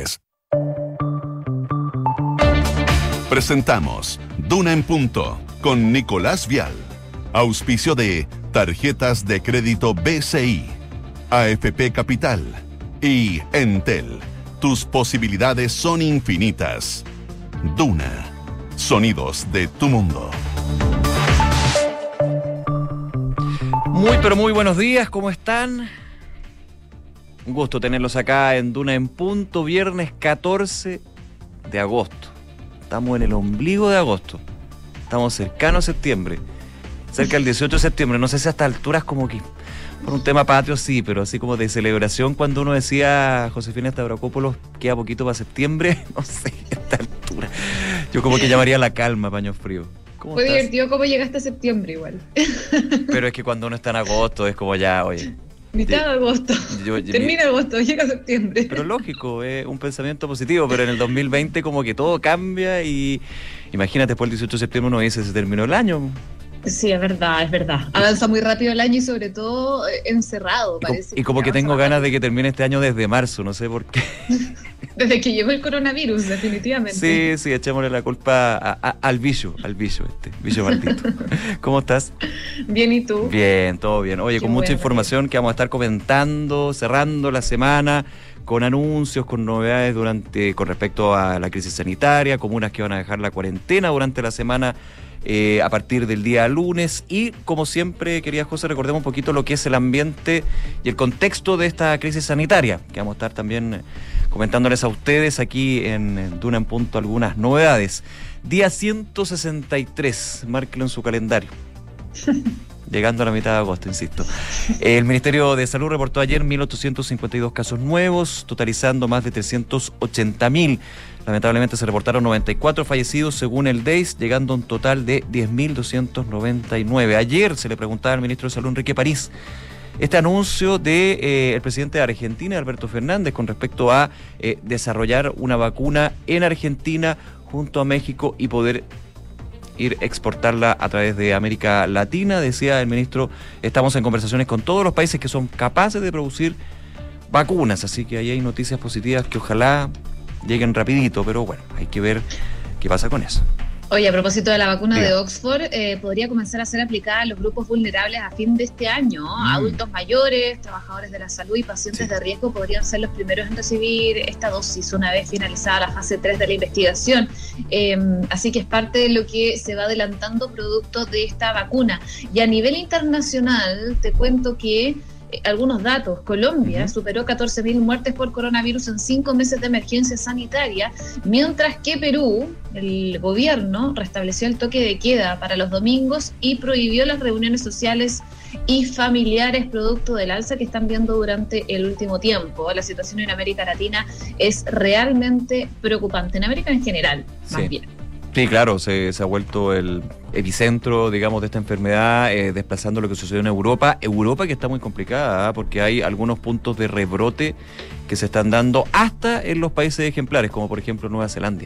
posibles. Presentamos Duna en Punto con Nicolás Vial. Auspicio de Tarjetas de Crédito BCI, AFP Capital y Entel. Tus posibilidades son infinitas. Duna. Sonidos de tu mundo. Muy pero muy buenos días, ¿cómo están? Un gusto tenerlos acá en Duna en Punto, viernes 14 de agosto. Estamos en el ombligo de agosto. Estamos cercanos a septiembre. Cerca del 18 de septiembre. No sé si a estas alturas como que por un tema patrio sí, pero así como de celebración cuando uno decía Josefina Stavrakopoulos queda poquito para septiembre, no sé, a esta altura. Yo como que llamaría la calma, paño frío. Fue divertido cómo llegaste a septiembre igual. Pero es que cuando uno está en agosto es como ya, oye. Mitad de agosto, termina agosto, llega septiembre. Pero lógico, es un pensamiento positivo, pero en el 2020 como que todo cambia y imagínate, después del 18 de septiembre uno dice, se terminó el año. Sí, es verdad, es verdad. Avanza muy rápido el año y sobre todo encerrado, parece. Y como que tengo ganas de que termine este año desde marzo, no sé por qué. Desde que llegó el coronavirus, definitivamente. Sí, echémosle la culpa al bicho maldito. ¿Cómo estás? Bien, ¿y tú? Bien, todo bien. Oye, con mucha información que vamos a estar comentando, cerrando la semana, con anuncios, con novedades con respecto a la crisis sanitaria, comunas que van a dejar la cuarentena durante la semana a partir del día lunes. Y como siempre, querida José, recordemos un poquito lo que es el ambiente y el contexto de esta crisis sanitaria, que vamos a estar también comentándoles a ustedes aquí en Duna en Punto algunas novedades. Día 163, márquelo en su calendario. Llegando a la mitad de agosto, insisto. El Ministerio de Salud reportó ayer 1.852 casos nuevos, totalizando más de 380.000. Lamentablemente se reportaron 94 fallecidos según el DEIS, llegando a un total de 10.299. Ayer se le preguntaba al ministro de Salud, Enrique París, este anuncio del presidente de Argentina, Alberto Fernández, con respecto a desarrollar una vacuna en Argentina junto a México y poder ir exportarla a través de América Latina. Decía el ministro, estamos en conversaciones con todos los países que son capaces de producir vacunas, así que ahí hay noticias positivas que ojalá lleguen rapidito, pero bueno, hay que ver qué pasa con eso. Oye, a propósito de la vacuna de Oxford, podría comenzar a ser aplicada a los grupos vulnerables a fin de este año. Adultos mayores, trabajadores de la salud y pacientes de riesgo podrían ser los primeros en recibir esta dosis una vez finalizada la fase 3 de la investigación. Así que es parte de lo que se va adelantando producto de esta vacuna. Y a nivel internacional, te cuento que algunos datos. Colombia superó 14.000 muertes por coronavirus en 5 meses de emergencia sanitaria, mientras que Perú, el gobierno, restableció el toque de queda para los domingos y prohibió las reuniones sociales y familiares producto del alza que están viendo durante el último tiempo. La situación en América Latina es realmente preocupante, en América en general, más bien. Sí, claro, se ha vuelto el epicentro, digamos, de esta enfermedad, desplazando lo que sucedió en Europa. Europa que está muy complicada, porque hay algunos puntos de rebrote que se están dando hasta en los países ejemplares, como por ejemplo Nueva Zelanda.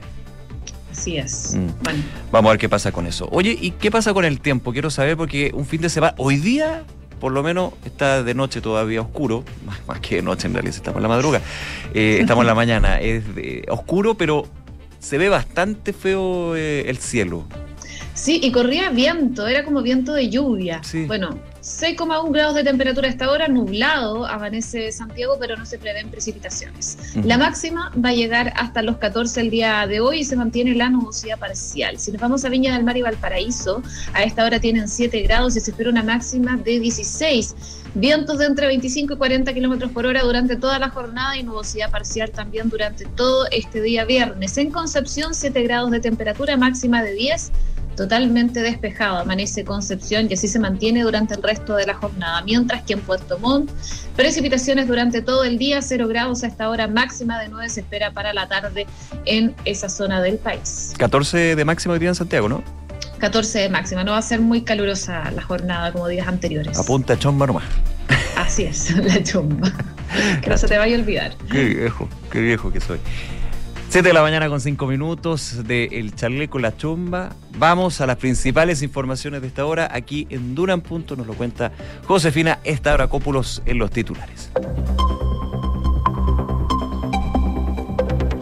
Así es. Bueno. Vamos a ver qué pasa con eso. Oye, ¿y qué pasa con el tiempo? Quiero saber, porque un fin de semana, hoy día, por lo menos, está de noche todavía oscuro, más que de noche en realidad, estamos en la madrugada, estamos en la mañana, es oscuro, pero se ve bastante feo el cielo. Sí, y corría viento, era como viento de lluvia. Sí. Bueno, 6,1 grados de temperatura a esta hora, nublado, amanece Santiago, pero no se prevén precipitaciones. La máxima va a llegar hasta los 14 el día de hoy y se mantiene la nubosidad parcial. Si nos vamos a Viña del Mar y Valparaíso, a esta hora tienen 7 grados y se espera una máxima de 16. Vientos de entre 25 y 40 kilómetros por hora durante toda la jornada y nubosidad parcial también durante todo este día viernes. En Concepción, 7 grados de temperatura, máxima de 10, totalmente despejado. Amanece Concepción y así se mantiene durante el resto de la jornada. Mientras que en Puerto Montt, precipitaciones durante todo el día, 0 grados a esta hora, máxima de 9 se espera para la tarde en esa zona del país. 14 de máxima hoy día en Santiago, ¿no? 14 de máxima, no va a ser muy calurosa la jornada como días anteriores. Apunta chomba nomás. Así es, la chomba. Que no se te vaya a olvidar. Qué viejo que soy. 7 de la mañana con 5 minutos de El Chaleco La Chomba. Vamos a las principales informaciones de esta hora. Aquí en Duna en Punto nos lo cuenta Josefina Stavrakopoulos en los titulares.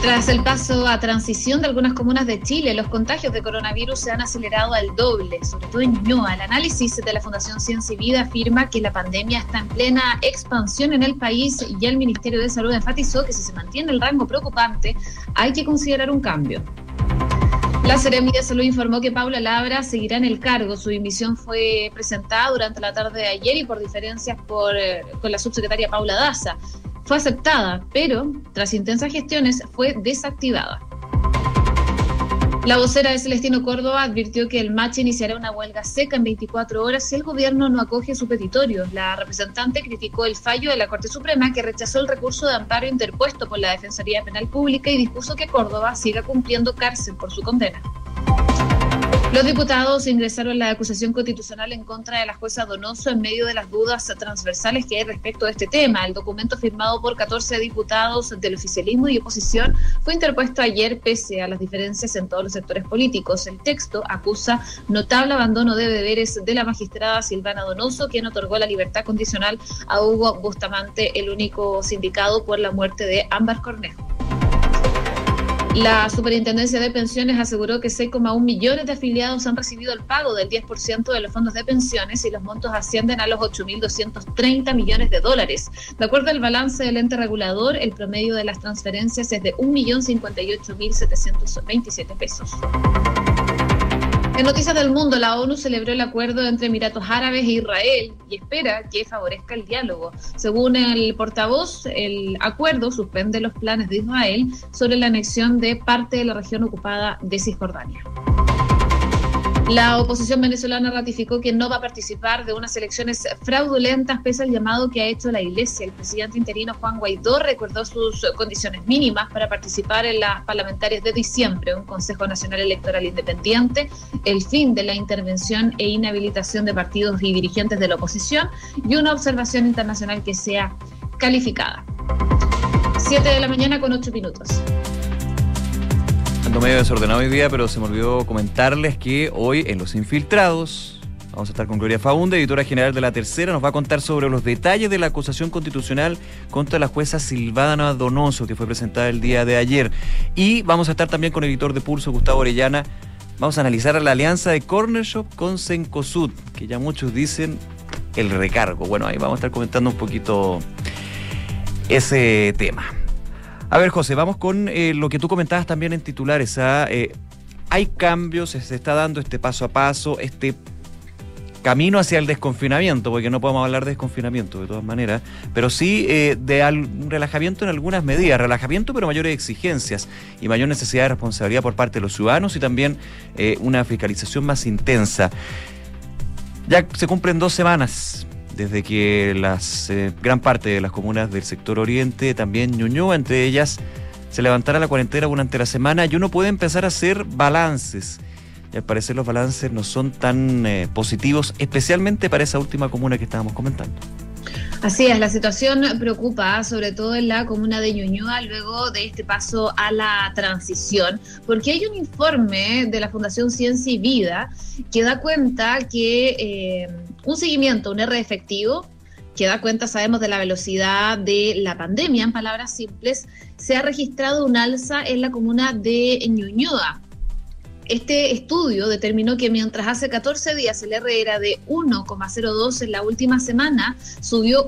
Tras el paso a transición de algunas comunas de Chile, los contagios de coronavirus se han acelerado al doble, sobre todo en Ñuñoa. El análisis de la Fundación Ciencia y Vida afirma que la pandemia está en plena expansión en el país y el Ministerio de Salud enfatizó que si se mantiene el rango preocupante, hay que considerar un cambio. La Seremi de Salud informó que Paula Labra seguirá en el cargo. Su dimisión fue presentada durante la tarde de ayer y por diferencias con la subsecretaria Paula Daza. Fue aceptada, pero tras intensas gestiones fue desactivada. La vocera de Celestino Córdoba advirtió que el MACH iniciará una huelga seca en 24 horas si el gobierno no acoge su petitorio. La representante criticó el fallo de la Corte Suprema que rechazó el recurso de amparo interpuesto por la Defensoría Penal Pública y dispuso que Córdoba siga cumpliendo cárcel por su condena. Los diputados ingresaron la acusación constitucional en contra de la jueza Donoso en medio de las dudas transversales que hay respecto a este tema. El documento firmado por 14 diputados del oficialismo y oposición fue interpuesto ayer pese a las diferencias en todos los sectores políticos. El texto acusa notable abandono de deberes de la magistrada Silvana Donoso, quien otorgó la libertad condicional a Hugo Bustamante, el único sindicado por la muerte de Ámbar Cornejo. La Superintendencia de Pensiones aseguró que 6,1 millones de afiliados han recibido el pago del 10% de los fondos de pensiones y los montos ascienden a los 8.230 millones de dólares. De acuerdo al balance del ente regulador, el promedio de las transferencias es de 1.058.727 pesos. En Noticias del Mundo, la ONU celebró el acuerdo entre Emiratos Árabes e Israel y espera que favorezca el diálogo. Según el portavoz, el acuerdo suspende los planes de Israel sobre la anexión de parte de la región ocupada de Cisjordania. La oposición venezolana ratificó que no va a participar de unas elecciones fraudulentas pese al llamado que ha hecho la Iglesia. El presidente interino Juan Guaidó recordó sus condiciones mínimas para participar en las parlamentarias de diciembre, un Consejo Nacional Electoral Independiente, el fin de la intervención e inhabilitación de partidos y dirigentes de la oposición y una observación internacional que sea calificada. 7 de la mañana con 8 minutos. Ando medio desordenado hoy día, pero se me olvidó comentarles que hoy en Los Infiltrados vamos a estar con Gloria Faunde, editora general de La Tercera. Nos va a contar sobre los detalles de la acusación constitucional contra la jueza Silvana Donoso, que fue presentada el día de ayer. Y vamos a estar también con el editor de Pulso, Gustavo Orellana. Vamos a analizar la alianza de Corner Shop con Cencosud, que ya muchos dicen el recargo. Bueno, ahí vamos a estar comentando un poquito ese tema. A ver, José, vamos con lo que tú comentabas también en titulares. Hay cambios, se está dando este paso a paso, este camino hacia el desconfinamiento, porque no podemos hablar de desconfinamiento de todas maneras, pero sí de un relajamiento en algunas medidas, relajamiento pero mayores exigencias y mayor necesidad de responsabilidad por parte de los ciudadanos y también una fiscalización más intensa. Ya se cumplen 2 semanas desde que gran parte de las comunas del sector oriente, también Ñuñoa, entre ellas, se levantara la cuarentena durante la semana y uno puede empezar a hacer balances. Y al parecer los balances no son tan positivos, especialmente para esa última comuna que estábamos comentando. Así es, la situación preocupa, sobre todo en la comuna de Ñuñoa, luego de este paso a la transición, porque hay un informe de la Fundación Ciencia y Vida que da cuenta que un seguimiento, un R efectivo, que da cuenta, sabemos, de la velocidad de la pandemia, en palabras simples, se ha registrado un alza en la comuna de Ñuñoa. Este estudio determinó que mientras hace 14 días el R era de 1,02, en la última semana subió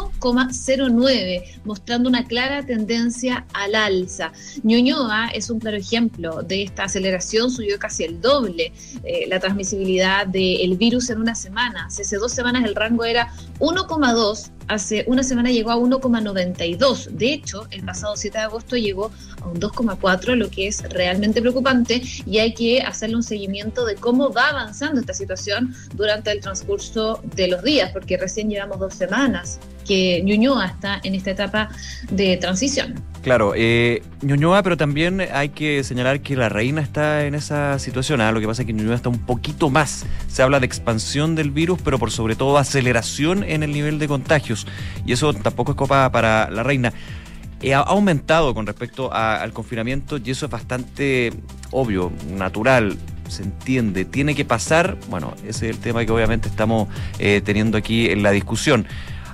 1,09, mostrando una clara tendencia al alza. Ñuñoa es un claro ejemplo de esta aceleración, subió casi el doble la transmisibilidad del virus en una semana. Hace 2 semanas el rango era 1,2, hace una semana llegó a 1,92. De hecho, el pasado 7 de agosto llegó a un 2,4, lo que es realmente preocupante y hay que hacerle un seguimiento de cómo va avanzando esta situación durante el transcurso de los días, porque recién llevamos 2 semanas que Ñuñoa está en esta etapa de transición. Claro, Ñuñoa, pero también hay que señalar que La Reina está en esa situación. Lo que pasa es que Ñuñoa está un poquito más. Se habla de expansión del virus, pero por sobre todo aceleración en el nivel de contagios. Y eso tampoco es copa para La Reina. Ha aumentado con respecto al confinamiento y eso es bastante obvio, natural, se entiende, tiene que pasar. Bueno, ese es el tema que obviamente estamos teniendo aquí en la discusión.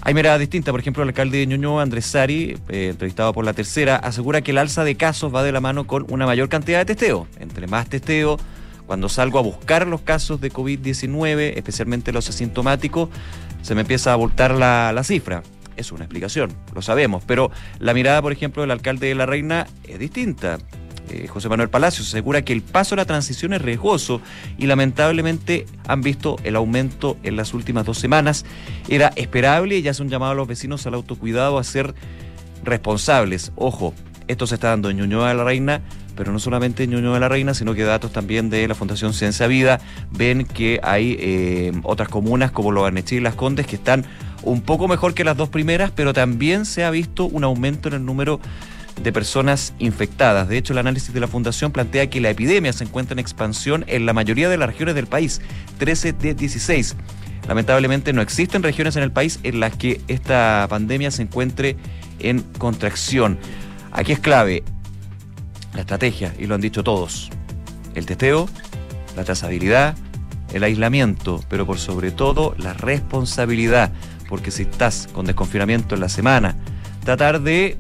Hay miradas distintas. Por ejemplo, el alcalde de Ñuñoa, Andrés Sari, entrevistado por La Tercera, asegura que el alza de casos va de la mano con una mayor cantidad de testeo. Entre más testeo, cuando salgo a buscar los casos de COVID-19, especialmente los asintomáticos, se me empieza a abultar la cifra. Es una explicación, lo sabemos, pero la mirada, por ejemplo, del alcalde de La Reina es distinta. José Manuel Palacios asegura que el paso a la transición es riesgoso y lamentablemente han visto el aumento en las últimas 2 semanas. Era esperable y hace un llamado a los vecinos al autocuidado, a ser responsables. Ojo, esto se está dando en Ñuñoa de la Reina, pero no solamente en Ñuñoa de la Reina, sino que datos también de la Fundación Ciencia Vida ven que hay otras comunas como Lo Barnechea y Las Condes que están un poco mejor que las 2 primeras, pero también se ha visto un aumento en el número de personas infectadas. De hecho, el análisis de la Fundación plantea que la epidemia se encuentra en expansión en la mayoría de las regiones del país, 13 de 16. Lamentablemente no existen regiones en el país en las que esta pandemia se encuentre en contracción. Aquí es clave la estrategia, y lo han dicho todos: el testeo, la trazabilidad, el aislamiento, pero por sobre todo la responsabilidad, porque si estás con desconfinamiento en la semana, tratar de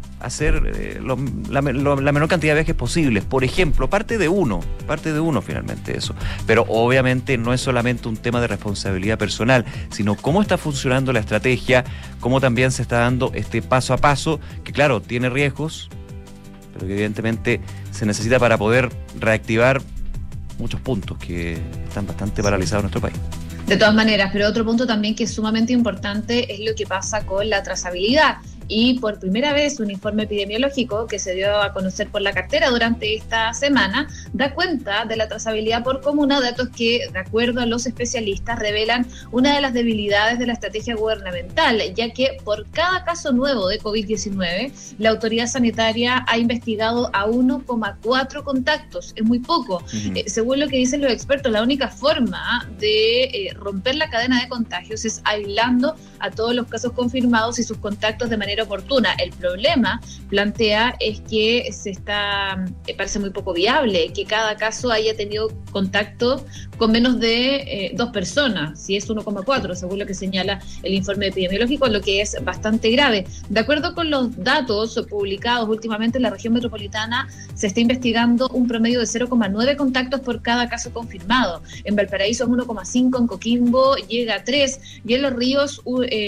hacer la menor cantidad de viajes posibles. Por ejemplo, parte de uno finalmente eso. Pero obviamente no es solamente un tema de responsabilidad personal, sino cómo está funcionando la estrategia, cómo también se está dando este paso a paso, que claro, tiene riesgos, pero que evidentemente se necesita para poder reactivar muchos puntos que están bastante paralizados en nuestro país. De todas maneras, pero otro punto también que es sumamente importante es lo que pasa con la trazabilidad. Y por primera vez un informe epidemiológico que se dio a conocer por la cartera durante esta semana da cuenta de la trazabilidad por comuna, datos que, de acuerdo a los especialistas, revelan una de las debilidades de la estrategia gubernamental, ya que por cada caso nuevo de COVID-19, la autoridad sanitaria ha investigado a 1,4 contactos. Es muy poco. Según lo que dicen los expertos, la única forma de romper la cadena de contagios es aislando a todos los casos confirmados y sus contactos de manera oportuna. El problema, plantea, es que parece muy poco viable que cada caso haya tenido contacto con menos de 2 personas, si es 1,4, según lo que señala el informe epidemiológico, lo que es bastante grave. De acuerdo con los datos publicados últimamente en la región metropolitana, se está investigando un promedio de 0,9 contactos por cada caso confirmado. En Valparaíso es 1,5, en Coquimbo llega a 3 y en Los Ríos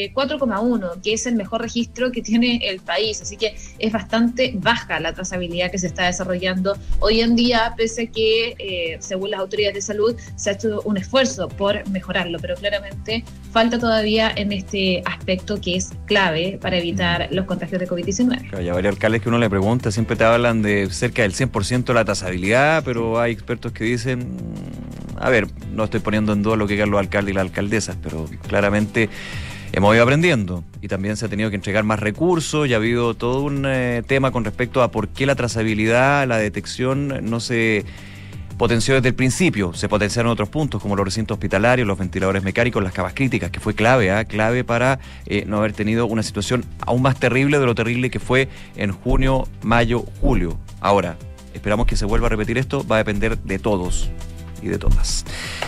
4,1, que es el mejor registro que tiene el país. Así que es bastante baja la trazabilidad que se está desarrollando hoy en día, pese a que, según las autoridades de salud, se ha hecho un esfuerzo por mejorarlo, pero claramente falta todavía en este aspecto que es clave para evitar los contagios de COVID-19. Claro, hay varios alcaldes que uno le pregunta, siempre te hablan de cerca del 100% de la trazabilidad, pero hay expertos que dicen, a ver, no estoy poniendo en duda lo que digan los alcaldes y las alcaldesas, pero claramente hemos ido aprendiendo y también se ha tenido que entregar más recursos y ha habido todo un tema con respecto a por qué la trazabilidad, la detección no se potenció desde el principio. Se potenciaron otros puntos como los recintos hospitalarios, los ventiladores mecánicos, las camas críticas, que fue clave, clave para no haber tenido una situación aún más terrible de lo terrible que fue en junio, mayo, julio. Ahora, esperamos que se vuelva a repetir esto, va a depender de todos y de todas.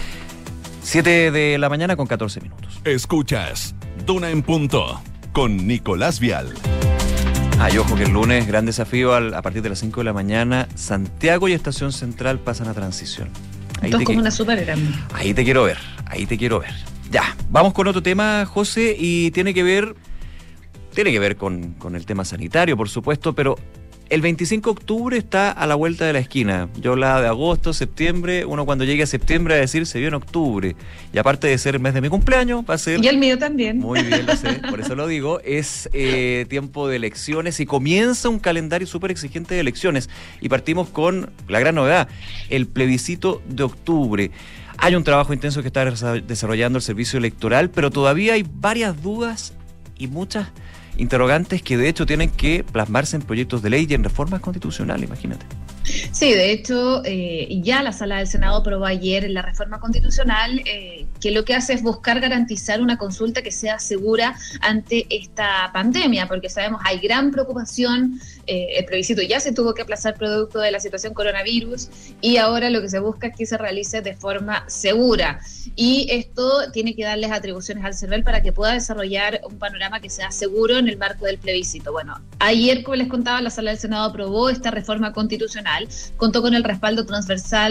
7 de la mañana con 14 minutos. Escuchas Duna en Punto con Nicolás Vial. Y ojo que el lunes, gran desafío a partir de las 5 de la mañana, Santiago y Estación Central pasan a transición. Dos comunas súper grandes. Ahí te quiero ver. Ya, vamos con otro tema, José, y tiene que ver con el tema sanitario, por supuesto, pero el 25 de octubre está a la vuelta de la esquina. Yo hablaba de agosto, septiembre. Uno cuando llegue a septiembre va a decir se vio en octubre. Y aparte de ser el mes de mi cumpleaños, va a ser... Y el mío también. Muy bien, lo sé, por eso lo digo. Es tiempo de elecciones y comienza un calendario súper exigente de elecciones. Y partimos con la gran novedad, el plebiscito de octubre. Hay un trabajo intenso que está desarrollando el servicio electoral, pero todavía hay varias dudas y muchas interrogantes que de hecho tienen que plasmarse en proyectos de ley y en reformas constitucionales, imagínate. Sí, de hecho, ya la Sala del Senado aprobó ayer la reforma constitucional que lo que hace es buscar garantizar una consulta que sea segura ante esta pandemia, porque sabemos hay gran preocupación, el plebiscito ya se tuvo que aplazar producto de la situación coronavirus y ahora lo que se busca es que se realice de forma segura. Y esto tiene que darles atribuciones al CERVEL para que pueda desarrollar un panorama que sea seguro en el marco del plebiscito. Bueno, ayer, como les contaba, la Sala del Senado aprobó esta reforma constitucional, contó con el respaldo transversal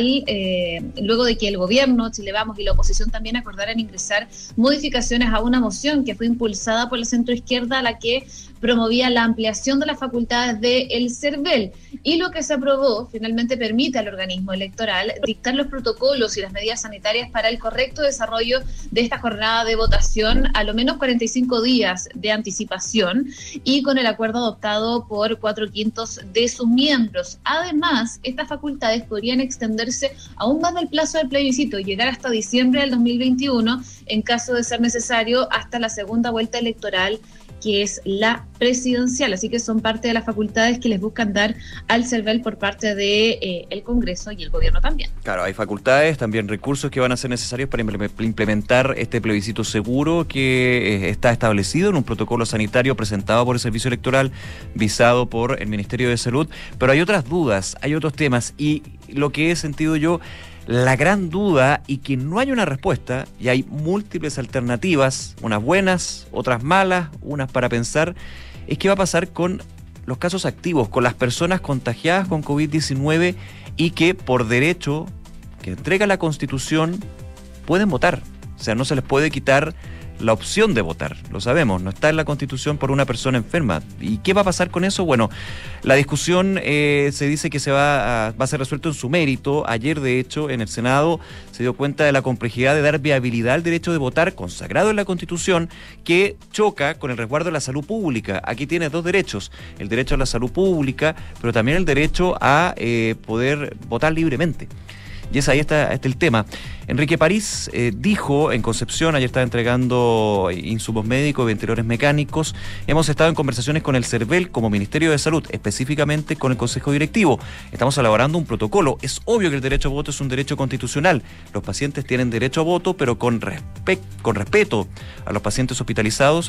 luego de que el gobierno, Chile Vamos y la oposición también acordaran ingresar modificaciones a una moción que fue impulsada por la centroizquierda, a la que promovía la ampliación de las facultades del CERVEL. Y lo que se aprobó finalmente permite al organismo electoral dictar los protocolos y las medidas sanitarias para el correcto desarrollo de esta jornada de votación, a lo menos 45 días de anticipación y con el acuerdo adoptado por 4/5 de sus miembros. Además, estas facultades podrían extenderse aún más del plazo del plebiscito y llegar hasta diciembre del 2021 en caso de ser necesario hasta la segunda vuelta electoral, que es la presidencial. Así que son parte de las facultades que les buscan dar al CERVEL por parte de el Congreso y el gobierno también. Claro, hay facultades, también recursos que van a ser necesarios para implementar este plebiscito seguro que está establecido en un protocolo sanitario presentado por el Servicio Electoral, visado por el Ministerio de Salud. Pero hay otras dudas, hay otros temas, y lo que he sentido yo, la gran duda, y que no hay una respuesta, y hay múltiples alternativas, unas buenas, otras malas, unas para pensar, es qué va a pasar con los casos activos, con las personas contagiadas con COVID-19 y que por derecho que entrega la Constitución pueden votar. O sea, no se les puede quitar la opción de votar, lo sabemos, no está en la Constitución por una persona enferma. ¿Y qué va a pasar con eso? Bueno, la discusión se dice que va a ser resuelto en su mérito. Ayer, de hecho, en el Senado se dio cuenta de la complejidad de dar viabilidad al derecho de votar consagrado en la Constitución, que choca con el resguardo de la salud pública. Aquí tienes dos derechos, el derecho a la salud pública, pero también el derecho a poder votar libremente. Y ahí está el tema. Enrique París dijo en Concepción, ayer estaba entregando insumos médicos y ventiladores mecánicos: hemos estado en conversaciones con el CERVEL como Ministerio de Salud, específicamente con el Consejo Directivo. Estamos elaborando un protocolo. Es obvio que el derecho a voto es un derecho constitucional. Los pacientes tienen derecho a voto, pero con respeto a los pacientes hospitalizados,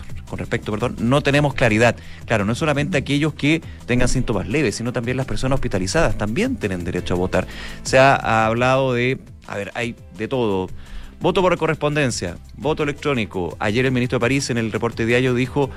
no tenemos claridad. Claro, no es solamente aquellos que tengan síntomas leves, sino también las personas hospitalizadas también tienen derecho a votar. Se ha hablado de, hay de todo. Voto por correspondencia, voto electrónico. Ayer el ministro de París en el reporte diario dijo,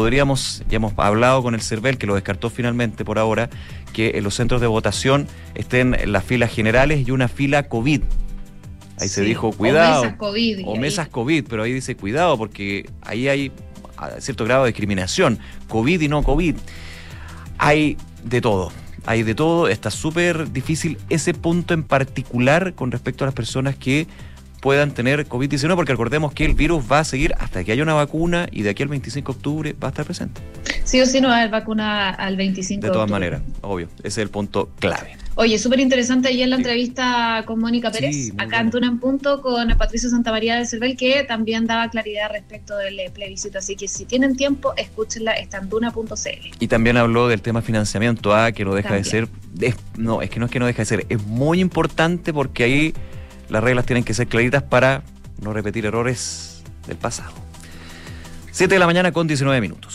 ya hemos hablado con el CERVEL, que lo descartó finalmente por ahora, que en los centros de votación estén las filas generales y una fila COVID. Ahí sí, se dijo, cuidado. O mesas COVID, pero ahí dice, cuidado, porque ahí hay cierto grado de discriminación. COVID y no COVID. Hay de todo. Está súper difícil ese punto en particular con respecto a las personas que puedan tener COVID-19, porque recordemos que el virus va a seguir hasta que haya una vacuna y de aquí al 25 de octubre va a estar presente. Sí o sí no va a haber vacuna al 25 de octubre. De todas maneras, obvio, ese es el punto clave. Oye, súper interesante ayer la entrevista con Mónica Pérez, acá en Duna en Punto, con Patricio Santamaría del CERVEL, que también daba claridad respecto del plebiscito. Así que si tienen tiempo, escúchenla, está en duna.cl. Y también habló del tema financiamiento, que no deja de ser, es que no deja de ser, es muy importante, porque ahí las reglas tienen que ser claritas para no repetir errores del pasado. 7 de la mañana con 19 minutos.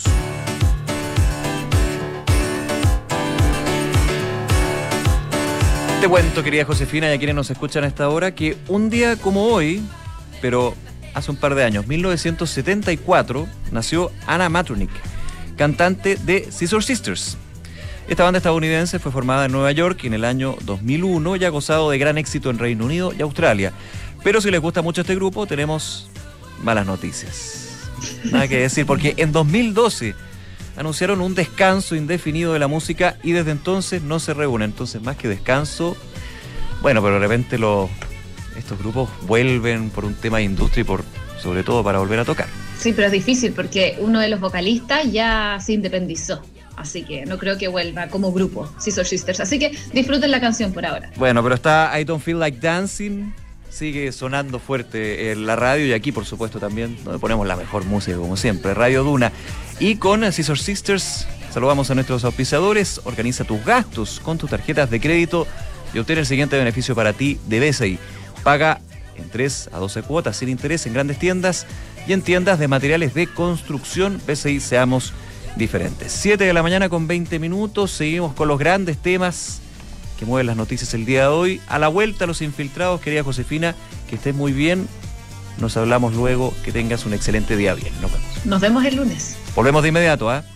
Te cuento, querida Josefina, y a quienes nos escuchan a esta hora, que un día como hoy, pero hace un par de años, 1974, nació Anna Maturnik, cantante de Scissor Sisters. Esta banda estadounidense fue formada en Nueva York en el año 2001 y ha gozado de gran éxito en Reino Unido y Australia. Pero si les gusta mucho este grupo, tenemos malas noticias. Nada que decir, porque en 2012 anunciaron un descanso indefinido de la música y desde entonces no se reúnen. Entonces, más que descanso, bueno, pero de repente estos grupos vuelven por un tema de industria y sobre todo para volver a tocar. Sí, pero es difícil porque uno de los vocalistas ya se independizó. Así que no creo que vuelva como grupo, Scissor Sisters. Así que disfruten la canción por ahora. Bueno, pero está I Don't Feel Like Dancing, sigue sonando fuerte en la radio y aquí, por supuesto, también, donde ponemos la mejor música, como siempre, Radio Duna. Y con Scissor Sisters Saludamos a nuestros auspiciadores. Organiza tus gastos con tus tarjetas de crédito y obtén el siguiente beneficio para ti de BCI. Paga en 3 a 12 cuotas sin interés en grandes tiendas y en tiendas de materiales de construcción. BCI, seamos diferentes. 7 de la mañana con 20 minutos. Seguimos con los grandes temas que mueven las noticias el día de hoy. A la vuelta, los infiltrados. Querida Josefina, que estés muy bien. Nos hablamos luego. Que tengas un excelente día. Bien, nos vemos. Nos vemos el lunes. Volvemos de inmediato, ¿ah?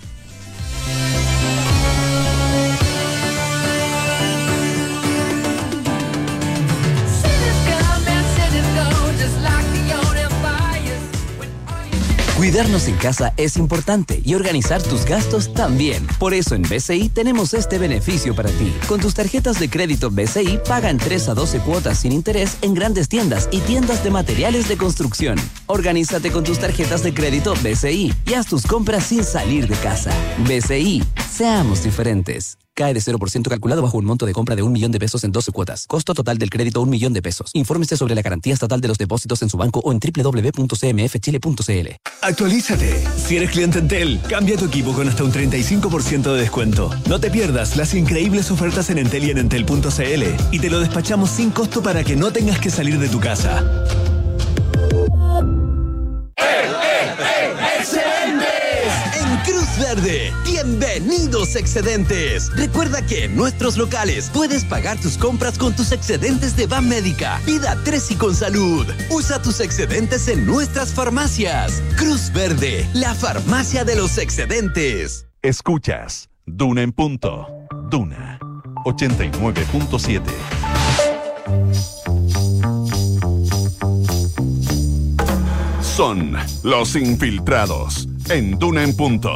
Cuidarnos en casa es importante y organizar tus gastos también. Por eso en BCI tenemos este beneficio para ti. Con tus tarjetas de crédito BCI, paga en 3 a 12 cuotas sin interés en grandes tiendas y tiendas de materiales de construcción. Organízate con tus tarjetas de crédito BCI y haz tus compras sin salir de casa. BCI, seamos diferentes. Cae de 0% calculado bajo un monto de compra de 1 millón de pesos en 12 cuotas. Costo total del crédito 1 millón de pesos. Infórmese sobre la garantía estatal de los depósitos en su banco o en www.cmfchile.cl. Actualízate. Si eres cliente Entel, cambia tu equipo con hasta un 35% de descuento. No te pierdas las increíbles ofertas en Entel y en Entel.cl y te lo despachamos sin costo para que no tengas que salir de tu casa. Cruz Verde, bienvenidos excedentes. Recuerda que en nuestros locales puedes pagar tus compras con tus excedentes de Banmédica. Vida 3 y con salud. Usa tus excedentes en nuestras farmacias. Cruz Verde, la farmacia de los excedentes. Escuchas Duna en punto. Duna 89.7. Son los infiltrados en Duna en punto.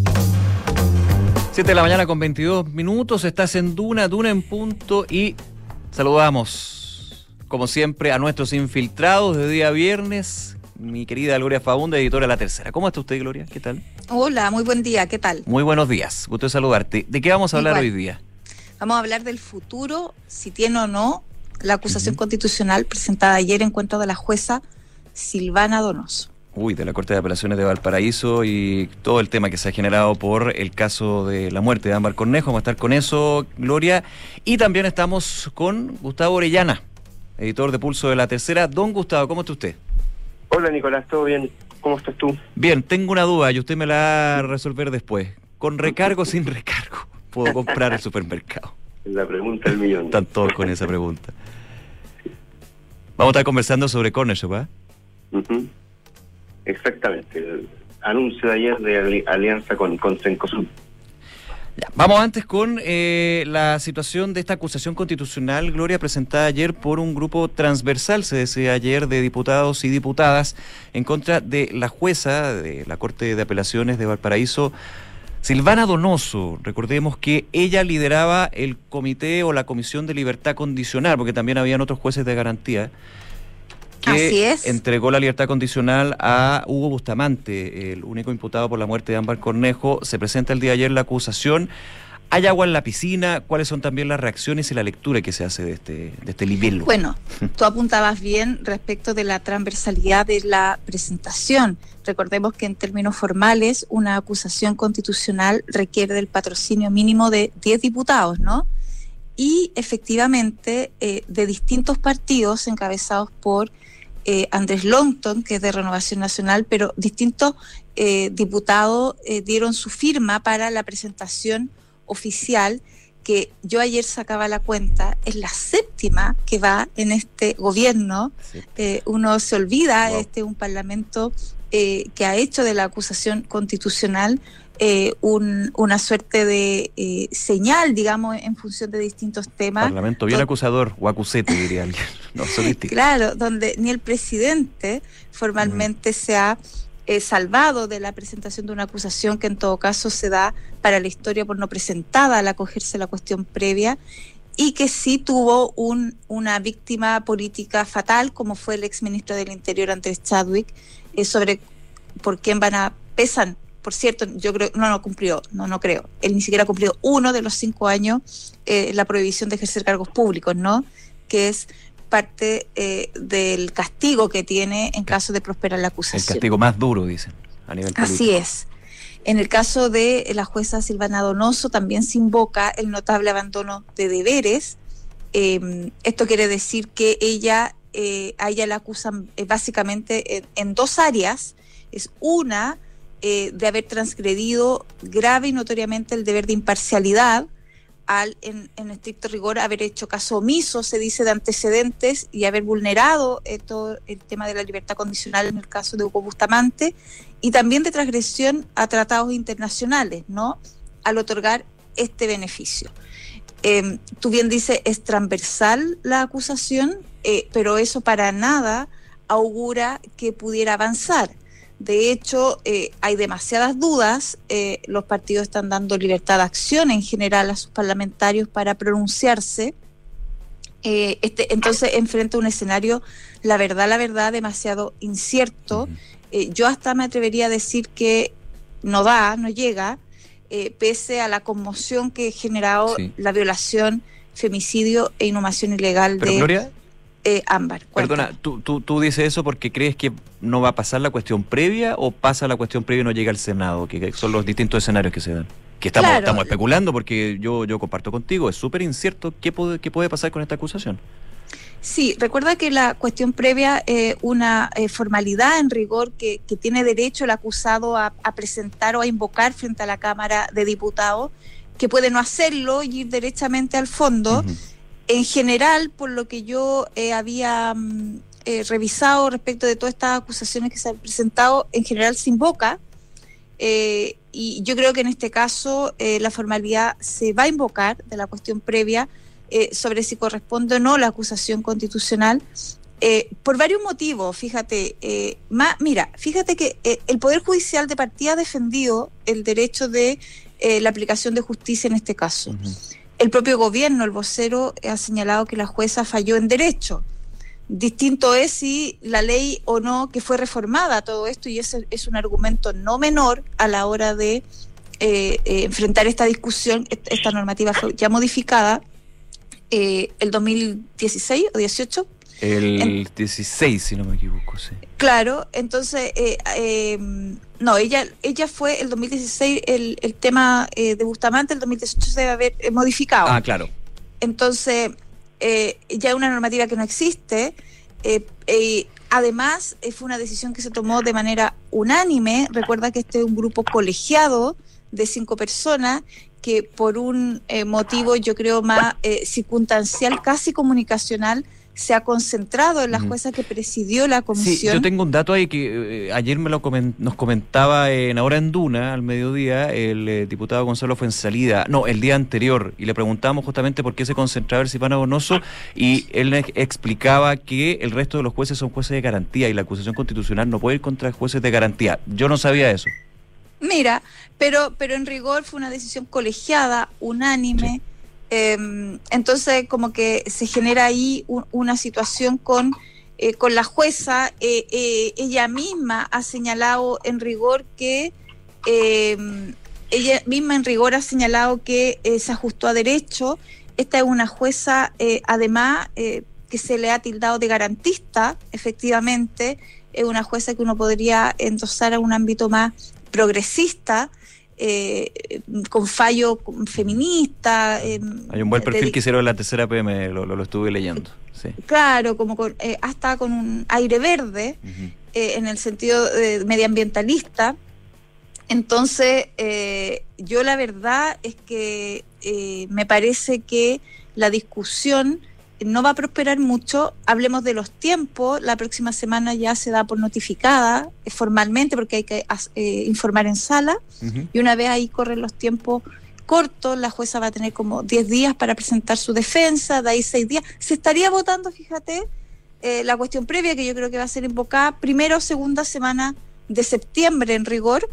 7 de la mañana con 22 minutos. Estás en Duna en punto y saludamos, como siempre, a nuestros infiltrados de día viernes. Mi querida Gloria Faúnde, editora de La Tercera. ¿Cómo está usted, Gloria? ¿Qué tal? Hola, muy buen día. ¿Qué tal? Muy buenos días. Gusto de saludarte. ¿De qué vamos a hablar hoy día? Vamos a hablar del futuro, si tiene o no la acusación constitucional presentada ayer en contra de la jueza Silvana Donoso. De la Corte de Apelaciones de Valparaíso y todo el tema que se ha generado por el caso de la muerte de Ámbar Cornejo. Vamos a estar con eso, Gloria. Y también estamos con Gustavo Orellana, editor de Pulso de La Tercera. Don Gustavo, ¿cómo está usted? Hola, Nicolás, ¿todo bien? ¿Cómo estás tú? Bien, tengo una duda y usted me la va a resolver después. ¿Con recargo o sin recargo puedo comprar el supermercado? La pregunta del millón. Están todos con esa pregunta. Vamos a estar conversando sobre Cornershop, ¿ah? Uh-huh. Exactamente, el anuncio de ayer de alianza con Cencosud. Ya, vamos antes con la situación de esta acusación constitucional, Gloria, presentada ayer por un grupo transversal, se decía ayer, de diputados y diputadas en contra de la jueza de la Corte de Apelaciones de Valparaíso, Silvana Donoso. Recordemos que ella lideraba el comité o la Comisión de Libertad Condicional, porque también habían otros jueces de garantía, que entregó la libertad condicional a Hugo Bustamante, el único imputado por la muerte de Ámbar Cornejo. Se presenta el día de ayer la acusación. ¿Hay agua en la piscina? ¿Cuáles son también las reacciones y la lectura que se hace de este libelo? Bueno, tú apuntabas bien respecto de la transversalidad de la presentación. Recordemos que en términos formales una acusación constitucional requiere del patrocinio mínimo de 10 diputados, ¿no? Y efectivamente de distintos partidos encabezados por Andrés Longton, que es de Renovación Nacional, pero distintos diputados dieron su firma para la presentación oficial, que yo ayer sacaba la cuenta, es la 7ª que va en este gobierno. Uno se olvida, un parlamento que ha hecho de la acusación constitucional una suerte de señal, digamos, en función de distintos temas. Parlamento bien acusador, o acusete, diría alguien. No, solístico. Claro, donde ni el presidente formalmente se ha salvado de la presentación de una acusación que en todo caso se da para la historia por no presentada al acogerse la cuestión previa, y que sí tuvo una víctima política fatal, como fue el exministro del Interior, Andrés Chadwick, sobre por quién pesan. Por cierto, yo creo, no creo. Él ni siquiera cumplió 1 de los 5 años la prohibición de ejercer cargos públicos, ¿no? Que es parte del castigo que tiene en caso de prosperar la acusación. El castigo más duro, dicen, a nivel político. Así es. En el caso de la jueza Silvana Donoso también se invoca el notable abandono de deberes. Esto quiere decir que a ella la acusan básicamente en dos áreas. Es una, de haber transgredido grave y notoriamente el deber de imparcialidad, en estricto rigor haber hecho caso omiso, se dice, de antecedentes y haber vulnerado todo el tema de la libertad condicional en el caso de Hugo Bustamante, y también de transgresión a tratados internacionales, ¿no?, al otorgar este beneficio. Tú bien dices, es transversal la acusación, pero eso para nada augura que pudiera avanzar. De hecho, hay demasiadas dudas. Los partidos están dando libertad de acción en general a sus parlamentarios para pronunciarse. Entonces enfrenta un escenario, la verdad, demasiado incierto. Yo hasta me atrevería a decir que no llega, pese a la conmoción que ha generado la violación, femicidio e inhumación ilegal de Gloria, Ámbar. Perdona, ¿tú dices eso porque crees que no va a pasar la cuestión previa, o pasa la cuestión previa y no llega al Senado, que son los distintos escenarios que se dan? Que estamos especulando, porque yo comparto contigo, es súper incierto qué puede pasar con esta acusación. Sí, recuerda que la cuestión previa es una formalidad en rigor que tiene derecho el acusado a presentar o a invocar frente a la Cámara de Diputados, que puede no hacerlo y ir derechamente al fondo. En general, por lo que yo había revisado respecto de todas estas acusaciones que se han presentado, en general se invoca, y yo creo que en este caso la formalidad se va a invocar de la cuestión previa, sobre si corresponde o no la acusación constitucional, por varios motivos. Fíjate que el Poder Judicial de partida ha defendido el derecho de la aplicación de justicia en este caso. El propio gobierno, el vocero, ha señalado que la jueza falló en derecho. Distinto es si la ley o no que fue reformada todo esto, y ese es un argumento no menor a la hora de enfrentar esta discusión. Esta normativa fue ya modificada el 2016 o 18. El 16, si no me equivoco, sí. Claro, entonces, no, ella fue el 2016 el tema de Bustamante, el 2018 se debe haber modificado. Ah, claro. Entonces, ya es una normativa que no existe. Además, fue una decisión que se tomó de manera unánime. Recuerda que este es un grupo colegiado de 5 personas que por un motivo, yo creo, más circunstancial, casi comunicacional, se ha concentrado en la jueza que presidió la comisión. Sí, yo tengo un dato ahí que ayer nos comentaba en Ahora en Duna, al mediodía, el diputado Gonzalo Fuenzalida, el día anterior, y le preguntamos justamente por qué se concentraba el Silvana Donoso, y él explicaba que el resto de los jueces son jueces de garantía, y la acusación constitucional no puede ir contra jueces de garantía. Yo no sabía eso. Mira, pero en rigor fue una decisión colegiada, unánime. Sí. Entonces como que se genera ahí una situación con la jueza. Ella misma ha señalado en rigor que se ajustó a derecho. Esta es una jueza además que se le ha tildado de garantista. Efectivamente es una jueza que uno podría endosar a un ámbito más progresista, con fallo feminista. Hay un buen perfil que hicieron en la tercera PM, lo estuve leyendo. Sí. Claro, como hasta con un aire verde, en el sentido medioambientalista. Entonces, yo la verdad es que me parece que la discusión no va a prosperar mucho. Hablemos de los tiempos. La próxima semana ya se da por notificada formalmente, porque hay que informar en sala, y una vez ahí corren los tiempos cortos, la jueza va a tener como 10 días para presentar su defensa, de ahí 6 días. Se estaría votando, fíjate, la cuestión previa, que yo creo que va a ser invocada primera o segunda semana de septiembre en rigor,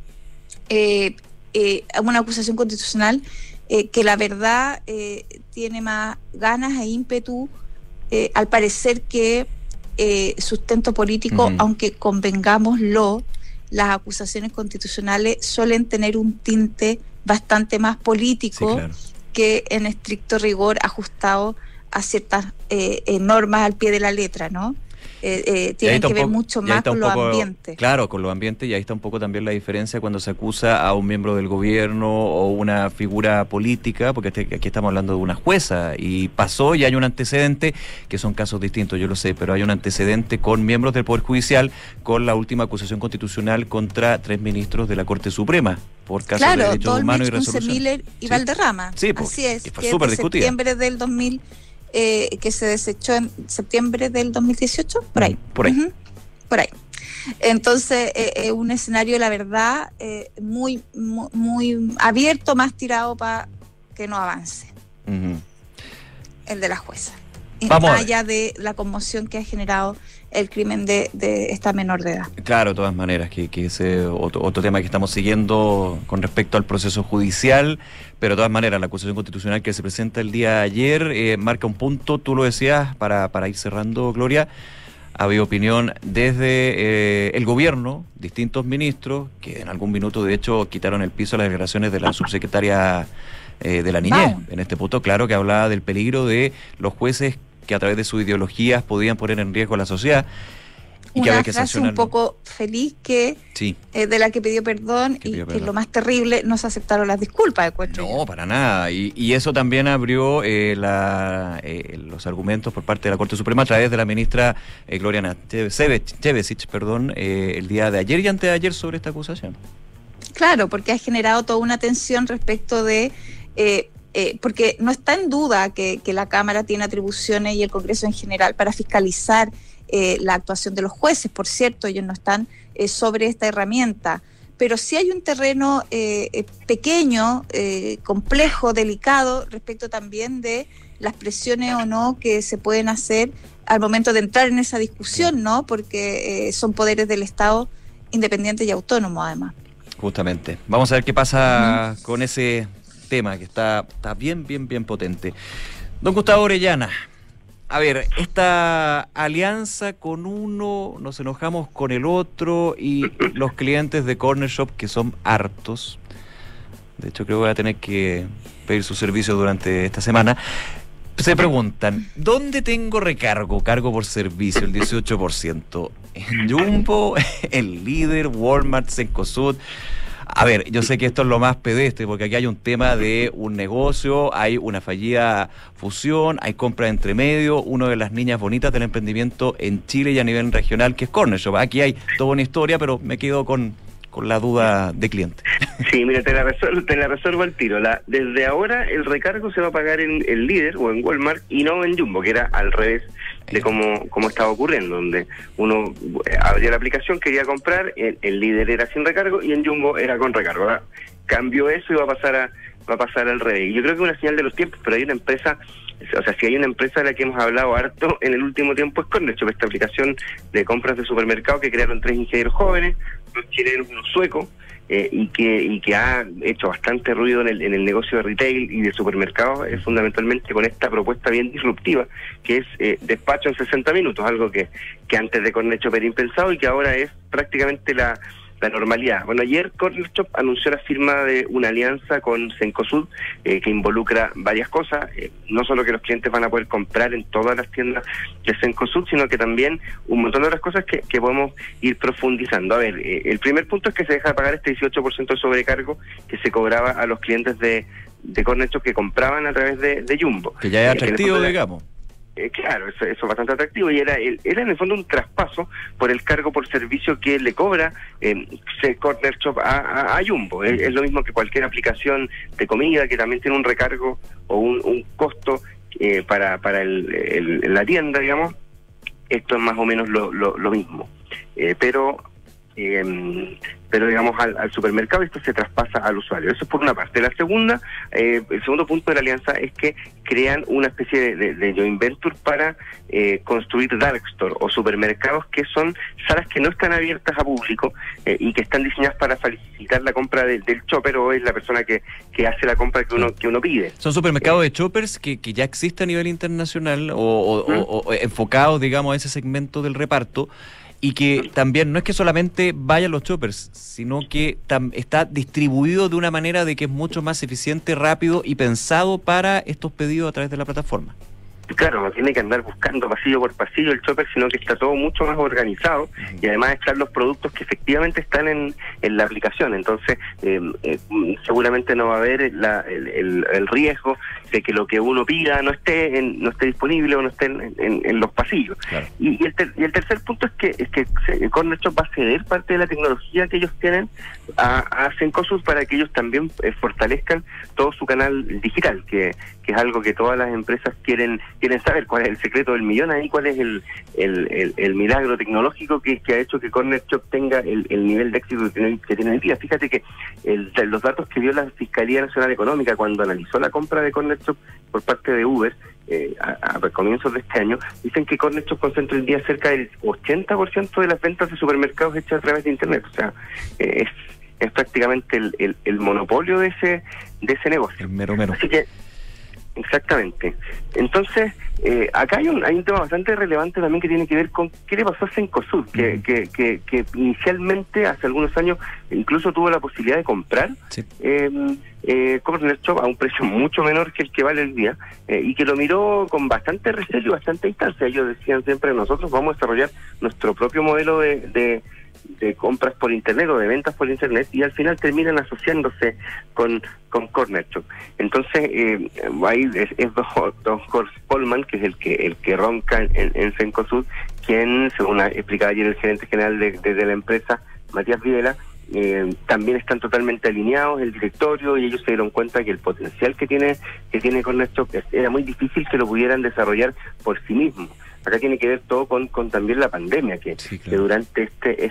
una acusación constitucional que la verdad tiene más ganas e ímpetu, al parecer, que sustento político, aunque convengámoslo, las acusaciones constitucionales suelen tener un tinte bastante más político, que en estricto rigor ajustado a ciertas normas al pie de la letra, ¿no? tienen que ver mucho más con los ambientes. Claro, con los ambientes, y ahí está un poco también la diferencia cuando se acusa a un miembro del gobierno o una figura política, porque aquí estamos hablando de una jueza, y pasó y hay un antecedente, que son casos distintos, yo lo sé, pero hay un antecedente con miembros del Poder Judicial, con la última acusación constitucional contra 3 ministros de la Corte Suprema, por casos de derechos humanos y resolución. Miller y Valderrama. Sí, así es, que fue súper discutida. Septiembre del 2000, que se desechó en septiembre del 2018, por ahí. Por ahí. Por ahí. Entonces, un escenario, la verdad, muy abierto, más tirado para que no avance. El de la jueza. Más allá de la conmoción que ha generado el crimen de esta menor de edad. Claro, de todas maneras, que ese otro tema que estamos siguiendo con respecto al proceso judicial, pero de todas maneras la acusación constitucional que se presenta el día de ayer marca un punto, tú lo decías, para ir cerrando, Gloria. Había opinión desde el gobierno, distintos ministros, que en algún minuto de hecho quitaron el piso a las declaraciones de la subsecretaria de la niñez. En este punto, claro, que hablaba del peligro de los jueces que a través de sus ideologías podían poner en riesgo a la sociedad. Y una frase un poco feliz que sí. De la que pidió perdón que lo más terrible, no se aceptaron las disculpas. No, para nada. Y eso también abrió los argumentos por parte de la Corte Suprema a través de la ministra Gloria Chevesic, el día de ayer y antes de ayer sobre esta acusación. Claro, porque ha generado toda una tensión respecto de... porque no está en duda que la Cámara tiene atribuciones y el Congreso en general para fiscalizar la actuación de los jueces. Por cierto, ellos no están sobre esta herramienta, pero sí hay un terreno pequeño, complejo, delicado, respecto también de las presiones o no que se pueden hacer al momento de entrar en esa discusión, ¿no? Porque son poderes del Estado independientes y autónomos, además. Justamente. Vamos a ver qué pasa con ese tema que está bien potente. Don Gustavo Orellana, a ver, esta alianza con uno, nos enojamos con el otro, y los clientes de Corner Shop, que son hartos, de hecho creo que voy a tener que pedir su servicio durante esta semana, se preguntan, ¿dónde tengo cargo por servicio, el 18%? ¿En Jumbo, en Líder, Walmart, Cencosud? A ver, yo sé que esto es lo más pedestre, porque aquí hay un tema de un negocio, hay una fallida fusión, hay compra entre medio, una de las niñas bonitas del emprendimiento en Chile y a nivel regional, que es Corner Shop. Aquí hay toda una historia, pero me quedo con la duda de cliente. Sí, mira, te la resuelvo al tiro. Desde ahora el recargo se va a pagar en el Líder o en Walmart y no en Jumbo, que era al revés de cómo estaba ocurriendo, donde uno abría la aplicación, quería comprar, el Líder era sin recargo y en Jumbo era con recargo. Ahora cambió eso y va a pasar al revés. Y yo creo que es una señal de los tiempos, pero hay una empresa, o sea, si hay una empresa de la que hemos hablado harto en el último tiempo es Corner Shop, esta aplicación de compras de supermercado que crearon 3 ingenieros jóvenes, 2 chilenos, uno sueco, y que ha hecho bastante ruido en el negocio de retail y de supermercados, fundamentalmente con esta propuesta bien disruptiva, que es despacho en 60 minutos, algo que antes de Corner Shop era impensado y que ahora es prácticamente la normalidad. Bueno, ayer Corner Shop anunció la firma de una alianza con Cencosud que involucra varias cosas, no solo que los clientes van a poder comprar en todas las tiendas de Cencosud, sino que también un montón de otras cosas que podemos ir profundizando. A ver, el primer punto es que se deja de pagar este 18% de sobrecargo que se cobraba a los clientes de Corner Shop que compraban a través de Jumbo. Que ya es atractivo, digamos. Claro, eso es bastante atractivo y era en el fondo un traspaso por el cargo por servicio que le cobra Corner Shop a Jumbo. Es lo mismo que cualquier aplicación de comida que también tiene un recargo o un costo para la tienda, digamos. Esto es más o menos lo mismo. Pero digamos al supermercado esto se traspasa al usuario. Eso es por una parte. La segunda, el segundo punto de la alianza es que crean una especie de joint venture para construir dark store o supermercados que son salas que no están abiertas a público y que están diseñadas para facilitar la compra del shopper o es la persona que hace la compra que uno pide. Son supermercados de shoppers que ya existen a nivel internacional o enfocados, digamos, a ese segmento del reparto. Y que también no es que solamente vayan los shoppers, sino que está distribuido de una manera de que es mucho más eficiente, rápido y pensado para estos pedidos a través de la plataforma. claro, no tiene que andar buscando pasillo por pasillo el shopper, sino que está todo mucho más organizado y además están los productos que efectivamente están en la aplicación. Entonces, seguramente no va a haber el riesgo de que lo que uno pida no esté disponible o no esté en los pasillos. Claro. Y el tercer punto es que Corner Shop va a ceder parte de la tecnología que ellos tienen a Cencosud para que ellos también fortalezcan todo su canal digital, que es algo que todas las empresas quieren saber, cuál es el secreto del millón ahí, cuál es el milagro tecnológico que ha hecho que Corner Shop tenga el nivel de éxito que tiene hoy día. Fíjate que los datos que dio la Fiscalía Nacional Económica cuando analizó la compra de Corner Shop por parte de Uber a comienzos de este año, dicen que Corner Shop concentra el día cerca del 80% de las ventas de supermercados hechas a través de Internet. O sea, es prácticamente el monopolio de ese negocio. El mero. Así que, exactamente. Entonces, acá hay un tema bastante relevante también que tiene que ver con qué le pasó a Cencosud, que inicialmente, hace algunos años, incluso tuvo la posibilidad de comprar Corner Shop a un precio mucho menor que el que vale el día, y que lo miró con bastante recelo y bastante distancia. Ellos decían siempre, nosotros vamos a desarrollar nuestro propio modelo de compras por internet o de ventas por internet, y al final terminan asociándose con Corner Shop. Entonces ahí es Don Horst Polman, que es el que ronca en Cencosud, quien, según explicaba ayer el gerente general de la empresa, Matías Videla, también están totalmente alineados el directorio, y ellos se dieron cuenta que el potencial que tiene Corner Shop era muy difícil que lo pudieran desarrollar por sí mismos. Acá tiene que ver todo con también la pandemia, que durante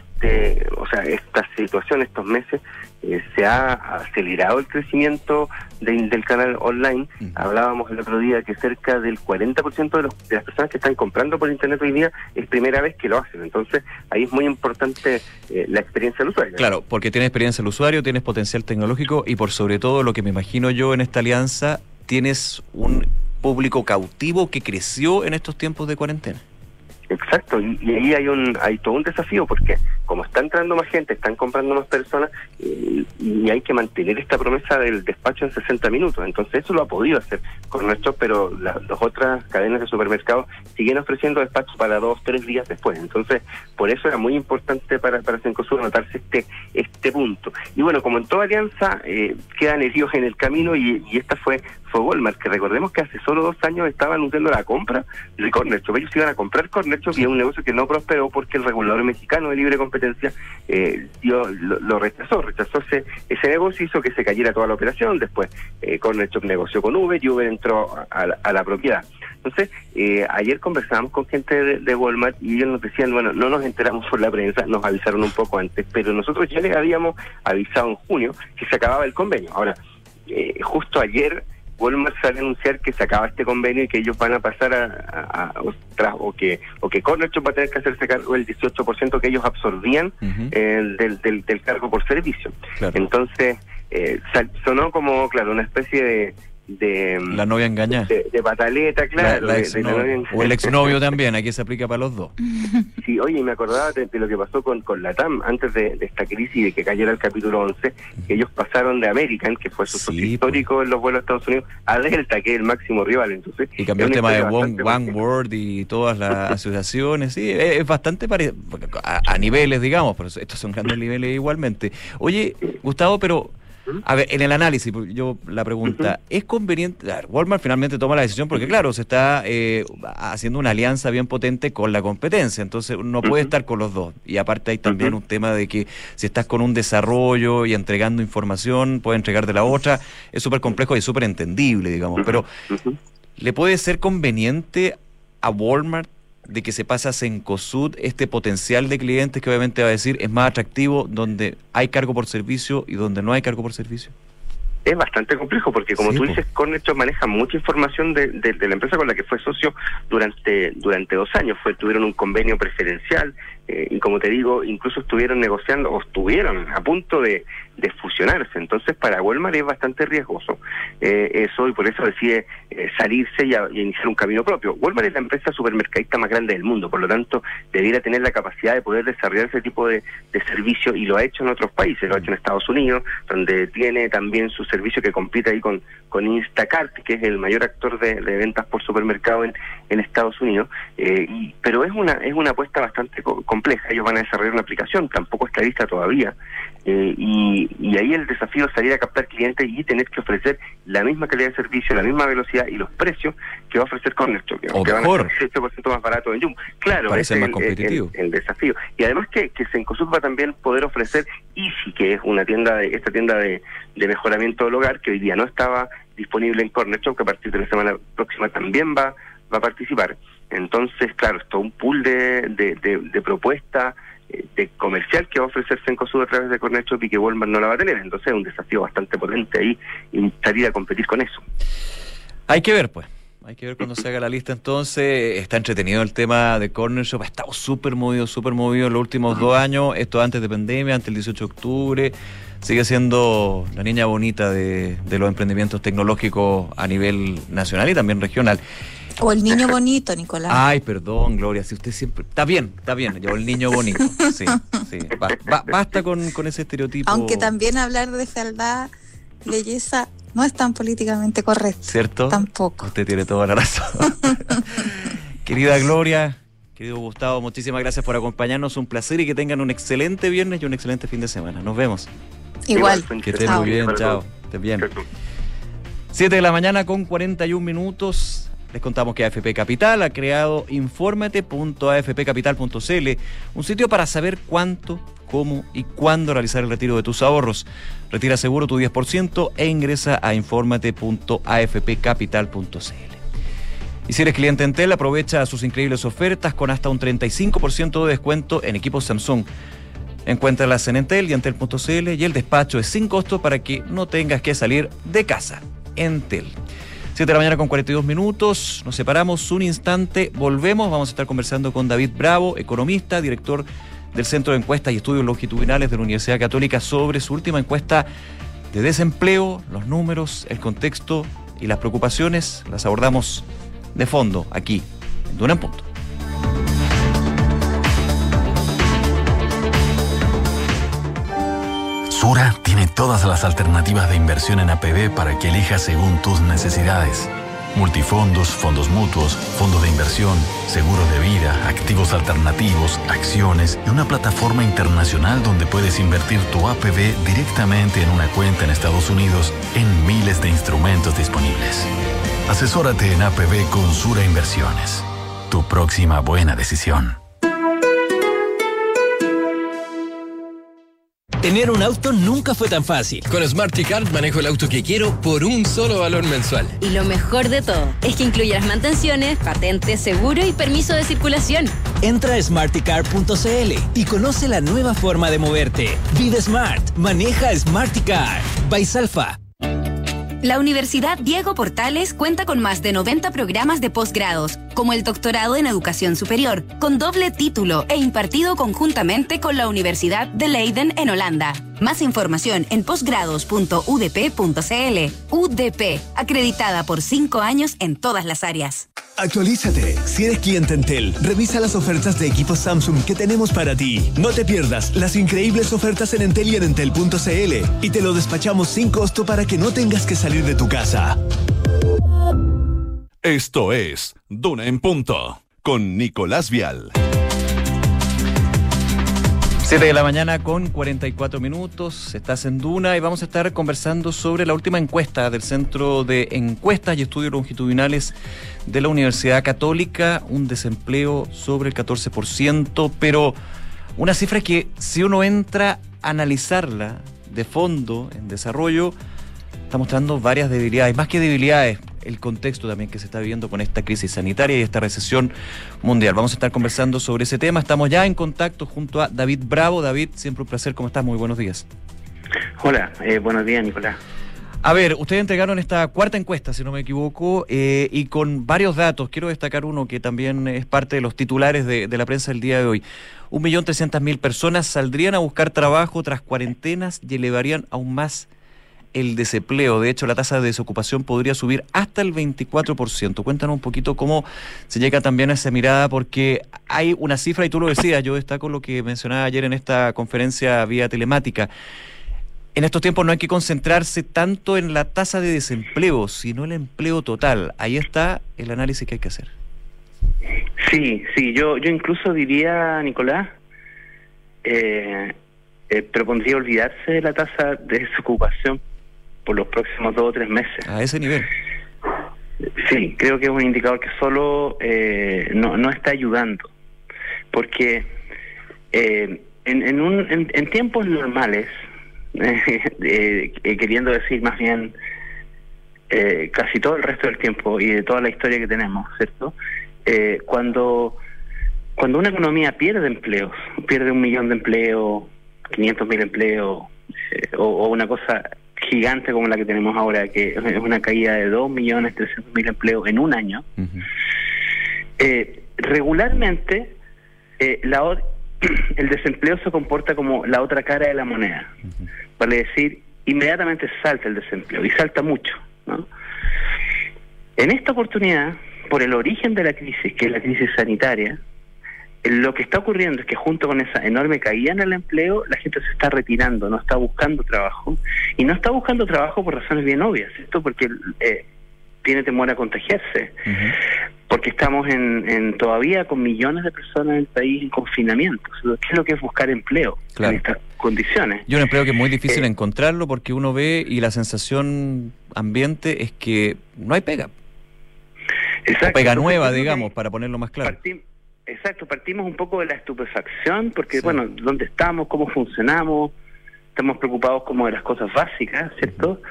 esta situación, estos meses, se ha acelerado el crecimiento del canal online. Hablábamos el otro día que cerca del 40% de las personas que están comprando por internet hoy día es primera vez que lo hacen. Entonces, ahí es muy importante la experiencia del usuario. Claro, porque tienes experiencia del usuario, tienes potencial tecnológico y por sobre todo, lo que me imagino yo en esta alianza, tienes un público cautivo que creció en estos tiempos de cuarentena. Exacto, y ahí hay todo un desafío, porque como está entrando más gente, están comprando más personas, y hay que mantener esta promesa del despacho en 60 minutos. Entonces eso lo ha podido hacer Corner Shop, pero las otras cadenas de supermercados siguen ofreciendo despachos para 2-3 días después. Entonces, por eso era muy importante para Cencosud anotarse este punto. Y bueno, como en toda alianza, quedan heridos en el camino, y esta fue Walmart, que recordemos que hace solo 2 años estaba anunciando la compra de Corner Shop. Ellos iban a comprar Corner Shop, y es un negocio que no prosperó porque el regulador mexicano de libre competencia lo rechazó ese negocio, hizo que se cayera toda la operación. Después Corner Shop negoció con Uber, y Uber entró a la propiedad. Entonces, ayer conversábamos con gente de Walmart, y ellos nos decían, bueno, no nos enteramos por la prensa, nos avisaron un poco antes, pero nosotros ya les habíamos avisado en junio que se acababa el convenio. Ahora, justo ayer Walmart sale a anunciar que se acaba este convenio y que ellos van a pasar o que Corner Shop va a tener que hacerse cargo del 18% que ellos absorbían del cargo por servicio. Claro. Entonces, sonó como, claro, una especie de la novia engañada, de pataleta, claro, la o el exnovio también, aquí se aplica para los dos. Sí, oye, me acordaba de lo que pasó con LATAM antes de esta crisis, de que cayera el capítulo 11, que ellos pasaron de American, que fue su socio histórico en los vuelos a Estados Unidos, a Delta, que es el máximo rival. Entonces, y cambió el tema de One World y todas las asociaciones. Sí, es bastante parecido a niveles, digamos, pero estos son grandes niveles igualmente. Oye, Gustavo, pero a ver, en el análisis, yo la pregunta, ¿es conveniente? Walmart finalmente toma la decisión porque, claro, se está haciendo una alianza bien potente con la competencia, entonces no puede estar con los dos. Y aparte hay también un tema de que si estás con un desarrollo y entregando información, puedes entregar de la otra, es súper complejo y súper entendible, digamos. Pero, ¿le puede ser conveniente a Walmart de que se pasa a Cencosud este potencial de clientes que obviamente va a decir es más atractivo donde hay cargo por servicio y donde no hay cargo por servicio? Es bastante complejo porque, como tú dices, Corner Shop maneja mucha información de la empresa con la que fue socio durante 2 años. Tuvieron un convenio preferencial y como te digo, incluso estuvieron negociando o estuvieron a punto de fusionarse. Entonces para Walmart es bastante riesgoso eso, y por eso decide salirse y iniciar un camino propio. Walmart es la empresa supermercadista más grande del mundo, por lo tanto debiera tener la capacidad de poder desarrollar ese tipo de servicio, y lo ha hecho en otros países, lo ha hecho en Estados Unidos, donde tiene también su servicio que compite ahí con Instacart, que es el mayor actor de ventas por supermercado en Estados Unidos, pero es una apuesta bastante compleja. Ellos van a desarrollar una aplicación, tampoco está lista todavía, y ahí el desafío es salir a captar clientes y tener que ofrecer la misma calidad de servicio, la misma velocidad y los precios que va a ofrecer Corner Shop, que van a ser 18% más barato en Jumbo. Claro, parece más competitivo. El desafío. Y además que Cencosud va a también poder ofrecer Easy, que es esta tienda de mejoramiento del hogar, que hoy día no estaba disponible en Corner Shop, que a partir de la semana próxima también va a participar. Entonces, claro, es todo un pool de propuesta de comercial que va a ofrecer Cencosud a través de Corner Shop y que Walmart no la va a tener. Entonces es un desafío bastante potente ahí y salir a competir con eso. Hay que ver, pues. Hay que ver cuando se haga la lista. Entonces, está entretenido el tema de Corner Shop. Ha estado súper movido en los últimos 2 años. Esto antes de pandemia, antes del 18 de octubre. Sigue siendo la niña bonita de los emprendimientos tecnológicos a nivel nacional y también regional. O el niño bonito, Nicolás. Ay, perdón, Gloria, si usted siempre... Está bien, yo el niño bonito, sí. Basta con ese estereotipo. Aunque también hablar de fealdad, belleza, no es tan políticamente correcto. ¿Cierto? Tampoco. Usted tiene toda la razón. Querida Gloria, querido Gustavo, muchísimas gracias por acompañarnos, un placer y que tengan un excelente viernes y un excelente fin de semana. Nos vemos. Igual. Que estén muy bien, chao. Estén bien. 7 de la mañana con 41 minutos. Les contamos que AFP Capital ha creado infórmate.afpcapital.cl, un sitio para saber cuánto, cómo y cuándo realizar el retiro de tus ahorros. Retira seguro tu 10% e ingresa a infórmate.afpcapital.cl. Y si eres cliente Entel, aprovecha sus increíbles ofertas con hasta un 35% de descuento en equipos Samsung. Encuéntralas en Entel y Entel.cl, y el despacho es sin costo para que no tengas que salir de casa. Entel. 7 de la mañana con 42 minutos, nos separamos un instante, volvemos, vamos a estar conversando con David Bravo, economista, director del Centro de Encuestas y Estudios Longitudinales de la Universidad Católica, sobre su última encuesta de desempleo, los números, el contexto y las preocupaciones. Las abordamos de fondo aquí, en Duna en Punto. Sura tiene todas las alternativas de inversión en APB para que elijas según tus necesidades. Multifondos, fondos mutuos, fondos de inversión, seguros de vida, activos alternativos, acciones y una plataforma internacional donde puedes invertir tu APB directamente en una cuenta en Estados Unidos en miles de instrumentos disponibles. Asesórate en APB con Sura Inversiones. Tu próxima buena decisión. Tener un auto nunca fue tan fácil. Con Smarticar manejo el auto que quiero por un solo valor mensual. Y lo mejor de todo es que incluye las mantenciones, patente, seguro y permiso de circulación. Entra a smarticar.cl y conoce la nueva forma de moverte. Vive Smart. Maneja Smarticar. By Salfa. La Universidad Diego Portales cuenta con más de 90 programas de posgrados, como el doctorado en educación superior, con doble título e impartido conjuntamente con la Universidad de Leiden en Holanda. Más información en posgrados.udp.cl. UDP, acreditada por 5 años en todas las áreas. Actualízate. Si eres cliente Entel, revisa las ofertas de equipos Samsung que tenemos para ti. No te pierdas las increíbles ofertas en Entel y en Entel.cl, y te lo despachamos sin costo para que no tengas que salir de tu casa. Esto es Duna en Punto, con Nicolás Vial. 7 de la mañana con 44 minutos, estás en Duna y vamos a estar conversando sobre la última encuesta del Centro de Encuestas y Estudios Longitudinales de la Universidad Católica, un desempleo sobre el 14%, pero una cifra que si uno entra a analizarla de fondo, en desarrollo, está mostrando varias debilidades, más que debilidades, el contexto también que se está viviendo con esta crisis sanitaria y esta recesión mundial. Vamos a estar conversando sobre ese tema. Estamos ya en contacto junto a David Bravo. David, siempre un placer. ¿Cómo estás? Muy buenos días. Hola, buenos días, Nicolás. A ver, ustedes entregaron esta cuarta encuesta, si no me equivoco, y con varios datos. Quiero destacar uno que también es parte de los titulares de la prensa del día de hoy. 1.300.000 personas saldrían a buscar trabajo tras cuarentenas y elevarían aún más el desempleo. De hecho, la tasa de desocupación podría subir hasta el 24%. Cuéntanos un poquito cómo se llega también a esa mirada, porque hay una cifra, y tú lo decías, yo destaco lo que mencionaba ayer en esta conferencia vía telemática. En estos tiempos no hay que concentrarse tanto en la tasa de desempleo, sino el empleo total. Ahí está el análisis que hay que hacer. Sí, yo incluso diría, Nicolás, propondría olvidarse de la tasa de desocupación por los próximos 2 o 3 meses. A ese nivel. Sí, creo que es un indicador que solo no está ayudando, porque en tiempos normales, queriendo decir más bien casi todo el resto del tiempo y de toda la historia que tenemos, ¿cierto? Cuando una economía pierde empleos, pierde 1 millón de empleos, 500.000 empleos, o una cosa gigante como la que tenemos ahora, que es una caída de 2.300.000 empleos en un año, regularmente el desempleo se comporta como la otra cara de la moneda. Vale decir, inmediatamente salta el desempleo, y salta mucho, ¿no? En esta oportunidad, por el origen de la crisis, que es la crisis sanitaria, lo que está ocurriendo es que junto con esa enorme caída en el empleo, la gente se está retirando, no está buscando trabajo, y no está buscando trabajo por razones bien obvias, ¿cierto? Porque tiene temor a contagiarse, porque estamos todavía con millones de personas en el país en confinamiento. ¿Qué es lo que es buscar empleo en estas condiciones? Y un empleo que es muy difícil encontrarlo, porque uno ve y la sensación ambiente es que no hay pega. Exacto. O pega nueva, digamos, para ponerlo más claro. Partimos un poco de la estupefacción, porque, bueno, ¿dónde estamos? ¿Cómo funcionamos? Estamos preocupados como de las cosas básicas, ¿cierto?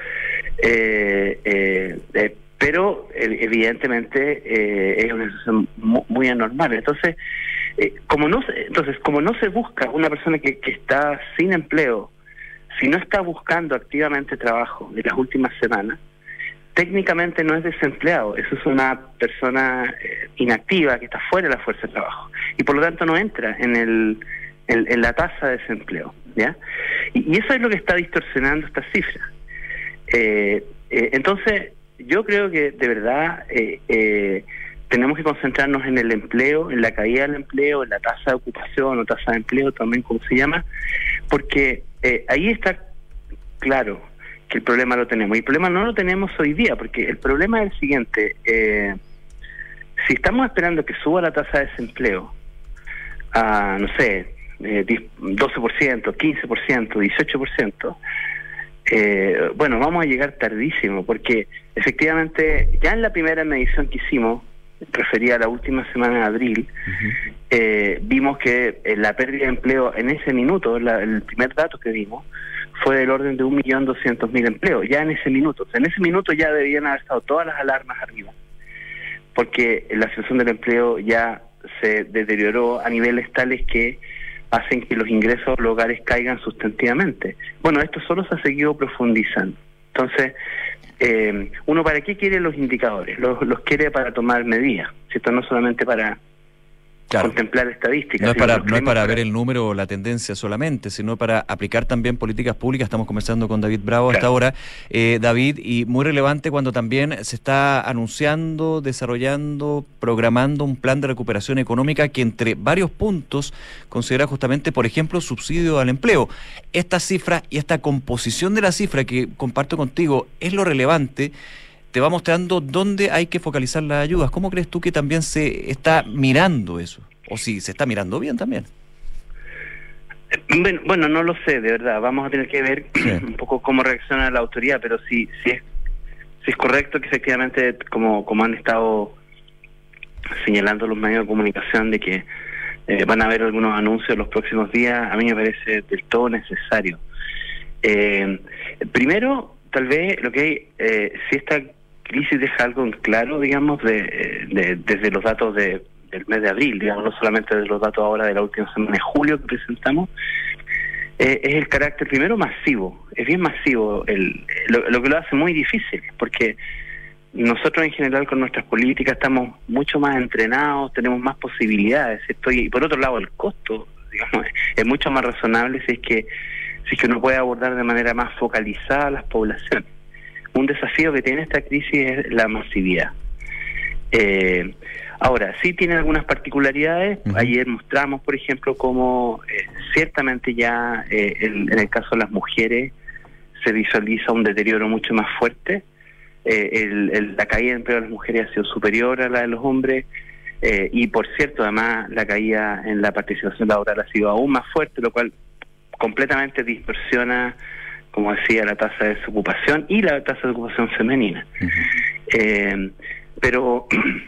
Pero evidentemente es una situación muy anormal. Entonces, como no se busca una persona que está sin empleo, si no está buscando activamente trabajo en las últimas semanas, técnicamente no es desempleado, eso es una persona inactiva que está fuera de la fuerza de trabajo, y por lo tanto no entra en la tasa de desempleo, ¿ya? Y eso es lo que está distorsionando estas cifras. Entonces, yo creo que de verdad tenemos que concentrarnos en el empleo, en la caída del empleo, en la tasa de ocupación o tasa de empleo también, como se llama, porque ahí está claro que el problema lo tenemos. Y el problema no lo tenemos hoy día, porque el problema es el siguiente. Si estamos esperando que suba la tasa de desempleo a, no sé, 12%, 15%, 18%, bueno, vamos a llegar tardísimo, porque efectivamente ya en la primera medición que hicimos, referida a la última semana de abril, vimos que la pérdida de empleo en ese minuto, el primer dato que vimos, fue del orden de 1.200.000 empleos, ya en ese minuto. O sea, en ese minuto ya debían haber estado todas las alarmas arriba, porque la situación del empleo ya se deterioró a niveles tales que hacen que los ingresos a los hogares caigan sustantivamente. Bueno, esto solo se ha seguido profundizando. Entonces, uno, ¿para qué quiere los indicadores? Los quiere para tomar medidas, ¿cierto? No solamente para contemplar estadísticas. No es para ver el número o la tendencia solamente, sino para aplicar también políticas públicas. Estamos conversando con David Bravo a esta hora, David, y muy relevante cuando también se está anunciando, desarrollando, programando un plan de recuperación económica que entre varios puntos considera justamente, por ejemplo, subsidio al empleo. Esta cifra y esta composición de la cifra que comparto contigo es lo relevante. Te va mostrando dónde hay que focalizar las ayudas. ¿Cómo crees tú que también se está mirando eso? O si se está mirando bien también. Bueno, no lo sé, de verdad. Vamos a tener que ver un poco cómo reacciona la autoridad, pero si es correcto que efectivamente, como han estado señalando los medios de comunicación, de que van a haber algunos anuncios en los próximos días, a mí me parece del todo necesario. Primero, tal vez lo que hay, si esta crisis deja algo en claro, digamos, desde los datos del mes de abril, digamos, no solamente de los datos ahora de la última semana de julio que presentamos, es el carácter primero masivo. Es bien masivo lo que lo hace muy difícil, porque nosotros en general con nuestras políticas estamos mucho más entrenados, tenemos más posibilidades, ¿cierto? Y por otro lado el costo, digamos, es mucho más razonable si es que uno puede abordar de manera más focalizada a las poblaciones. Un desafío que tiene esta crisis es la masividad. Ahora, sí tiene algunas particularidades. Ayer mostramos, por ejemplo, cómo ciertamente ya en el caso de las mujeres se visualiza un deterioro mucho más fuerte. La caída de empleo de las mujeres ha sido superior a la de los hombres, y por cierto, además, la caída en la participación laboral ha sido aún más fuerte, lo cual completamente distorsiona, como decía, la tasa de desocupación y la tasa de ocupación femenina. Pero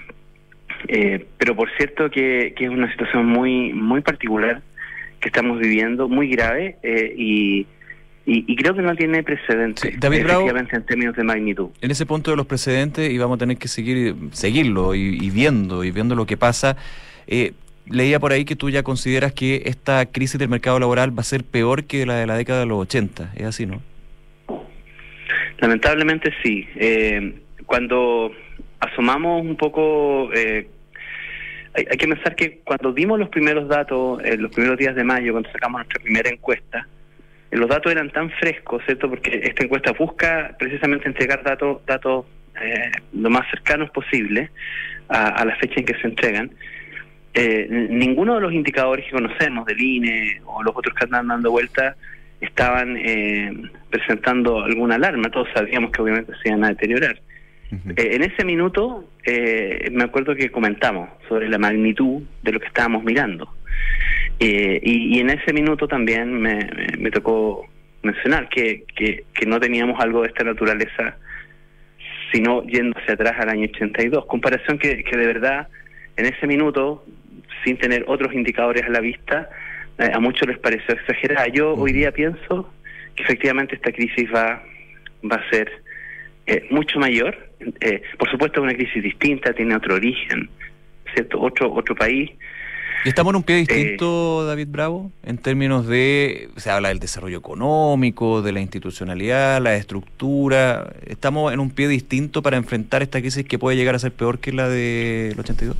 por cierto que es una situación muy muy particular que estamos viviendo, muy grave, y creo que no tiene precedentes, David Bravo, en términos de magnitud. En ese punto de los precedentes, y vamos a tener que seguirlo y viendo lo que pasa. Leía por ahí que tú ya consideras que esta crisis del mercado laboral va a ser peor que la de la década de los 80, ¿es así, no? Lamentablemente sí. Cuando asomamos un poco, hay que pensar que cuando dimos los primeros datos, los primeros días de mayo, cuando sacamos nuestra primera encuesta, los datos eran tan frescos, ¿cierto? Porque esta encuesta busca precisamente entregar datos lo más cercanos posible a la fecha en que se entregan. Ninguno de los indicadores que conocemos del INE o los otros que andan dando vueltas estaban presentando alguna alarma. Todos sabíamos que obviamente se iban a deteriorar. En ese minuto me acuerdo que comentamos sobre la magnitud de lo que estábamos mirando, y en ese minuto también me tocó mencionar que no teníamos algo de esta naturaleza sino yendo hacia atrás al año 82, comparación que de verdad en ese minuto, sin tener otros indicadores a la vista, a muchos les pareció exagerada. Yo hoy día pienso que efectivamente esta crisis va a ser mucho mayor. Por supuesto es una crisis distinta, tiene otro origen, ¿cierto? Otro país. ¿Y estamos en un pie distinto, David Bravo, en términos de, se habla del desarrollo económico, de la institucionalidad, la estructura? ¿Estamos en un pie distinto para enfrentar esta crisis que puede llegar a ser peor que la del 82?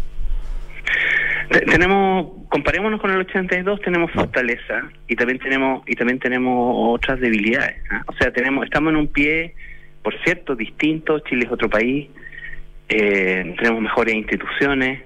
Comparémonos con el 82, tenemos fortaleza y también tenemos otras debilidades, ¿eh? O sea, estamos en un pie, por cierto, distinto. Chile es otro país, tenemos mejores instituciones,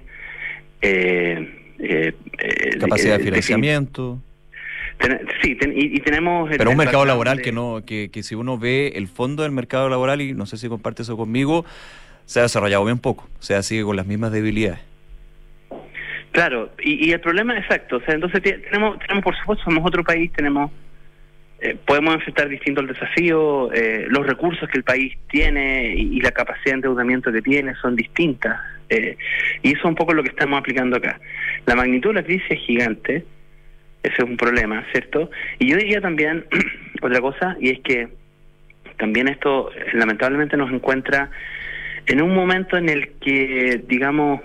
capacidad de financiamiento. Y tenemos... Pero un mercado laboral que si uno ve el fondo del mercado laboral, y no sé si comparte eso conmigo, se ha desarrollado bien poco, o sea, sigue con las mismas debilidades. Claro, y el problema, exacto, o sea, entonces tenemos por supuesto, somos otro país, podemos enfrentar distintos el desafío, los recursos que el país tiene y la capacidad de endeudamiento que tiene son distintas, y eso es un poco lo que estamos aplicando acá. La magnitud de la crisis es gigante, ese es un problema, ¿cierto? Y yo diría también otra cosa, y es que también esto lamentablemente nos encuentra en un momento en el que, digamos,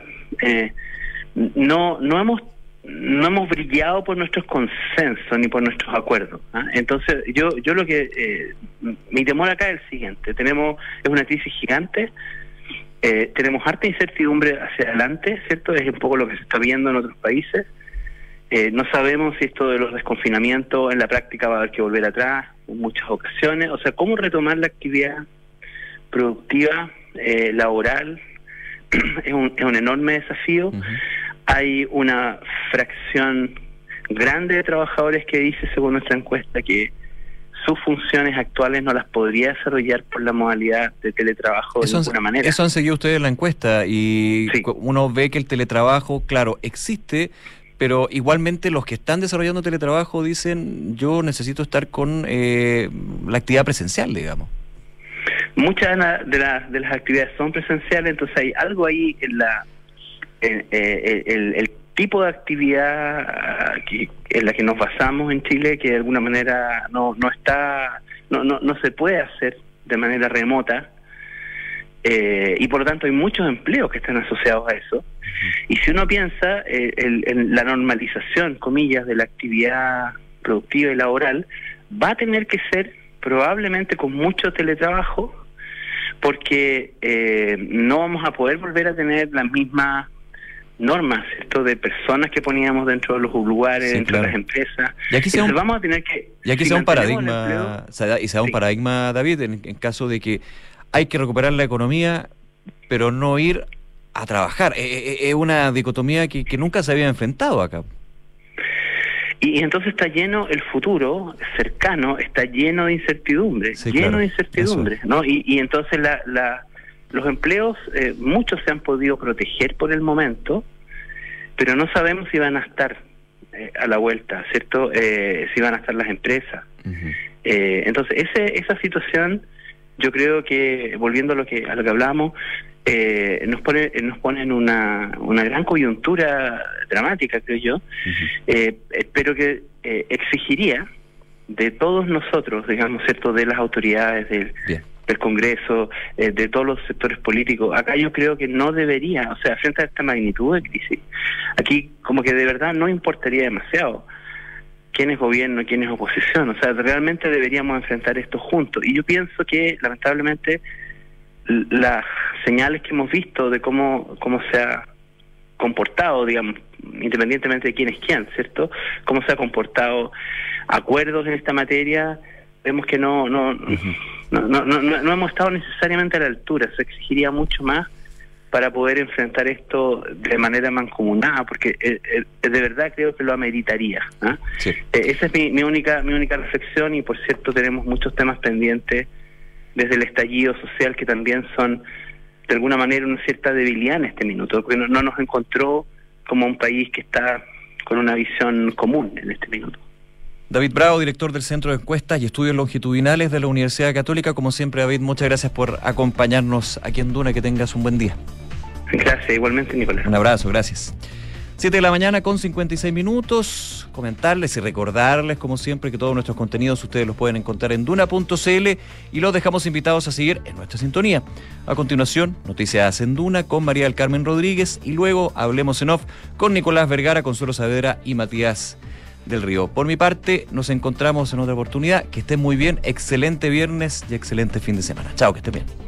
no hemos brillado por nuestros consensos ni por nuestros acuerdos, ¿eh? Entonces yo lo que mi temor acá es el siguiente: es una crisis gigante, tenemos harta incertidumbre hacia adelante, ¿cierto? Es un poco lo que se está viendo en otros países. No sabemos si esto de los desconfinamientos en la práctica va a haber que volver atrás en muchas ocasiones. O sea, cómo retomar la actividad productiva, laboral, es un enorme desafío. Hay una fracción grande de trabajadores que dice, según nuestra encuesta, que sus funciones actuales no las podría desarrollar por la modalidad de teletrabajo de ninguna manera. Eso han seguido ustedes en la encuesta, y sí, uno ve que el teletrabajo, claro, existe, pero igualmente los que están desarrollando teletrabajo dicen, yo necesito estar con la actividad presencial, digamos. Muchas de las actividades son presenciales, entonces hay algo ahí en el tipo de actividad en la que nos basamos en Chile, que de alguna manera no se puede hacer de manera remota, y por lo tanto hay muchos empleos que están asociados a eso. Y si uno piensa en la normalización, comillas, de la actividad productiva y laboral va a tener que ser probablemente con mucho teletrabajo, porque no vamos a poder volver a tener las mismas normas, ¿cierto?, de personas que poníamos dentro de los lugares, dentro de las empresas. Y aquí vamos a tener que... Y aquí sea un paradigma, un paradigma, David, en caso de que hay que recuperar la economía, pero no ir a trabajar. Es una dicotomía que nunca se había enfrentado acá. Y entonces está lleno, el futuro cercano está lleno de incertidumbre, ¿no? Y entonces los empleos, muchos se han podido proteger por el momento, pero no sabemos si van a estar a la vuelta, ¿cierto? Si van a estar las empresas. Uh-huh. Entonces esa situación, yo creo que, volviendo a lo que hablábamos, nos pone en una gran coyuntura dramática, creo yo. Uh-huh. Pero que exigiría de todos nosotros, digamos, ¿cierto?, de las autoridades del Congreso, de todos los sectores políticos. Acá yo creo que no debería, o sea, frente a esta magnitud de crisis, aquí como que de verdad no importaría demasiado quién es gobierno, quién es oposición. O sea, realmente deberíamos enfrentar esto juntos. Y yo pienso que, lamentablemente, las señales que hemos visto de cómo se ha comportado, digamos, independientemente de quién es quién, ¿cierto?, cómo se ha comportado acuerdos en esta materia, vemos que no hemos estado necesariamente a la altura. Se exigiría mucho más para poder enfrentar esto de manera mancomunada, porque de verdad creo que lo ameritaría, ¿eh? Sí. Esa es mi única reflexión. Y por cierto, tenemos muchos temas pendientes desde el estallido social que también son de alguna manera una cierta debilidad en este minuto, porque no nos encontró como un país que está con una visión común en este minuto. David Bravo, director del Centro de Encuestas y Estudios Longitudinales de la Universidad Católica. Como siempre, David, muchas gracias por acompañarnos aquí en Duna. Que tengas un buen día. Gracias, igualmente, Nicolás. Un abrazo, gracias. 7 de la mañana con 56 minutos. Comentarles y recordarles, como siempre, que todos nuestros contenidos ustedes los pueden encontrar en duna.cl y los dejamos invitados a seguir en nuestra sintonía. A continuación, Noticias en Duna con María del Carmen Rodríguez y luego Hablemos en Off con Nicolás Vergara, Consuelo Saavedra y Matías del Río. Por mi parte, nos encontramos en otra oportunidad. Que estén muy bien, excelente viernes y excelente fin de semana. Chao, que estén bien.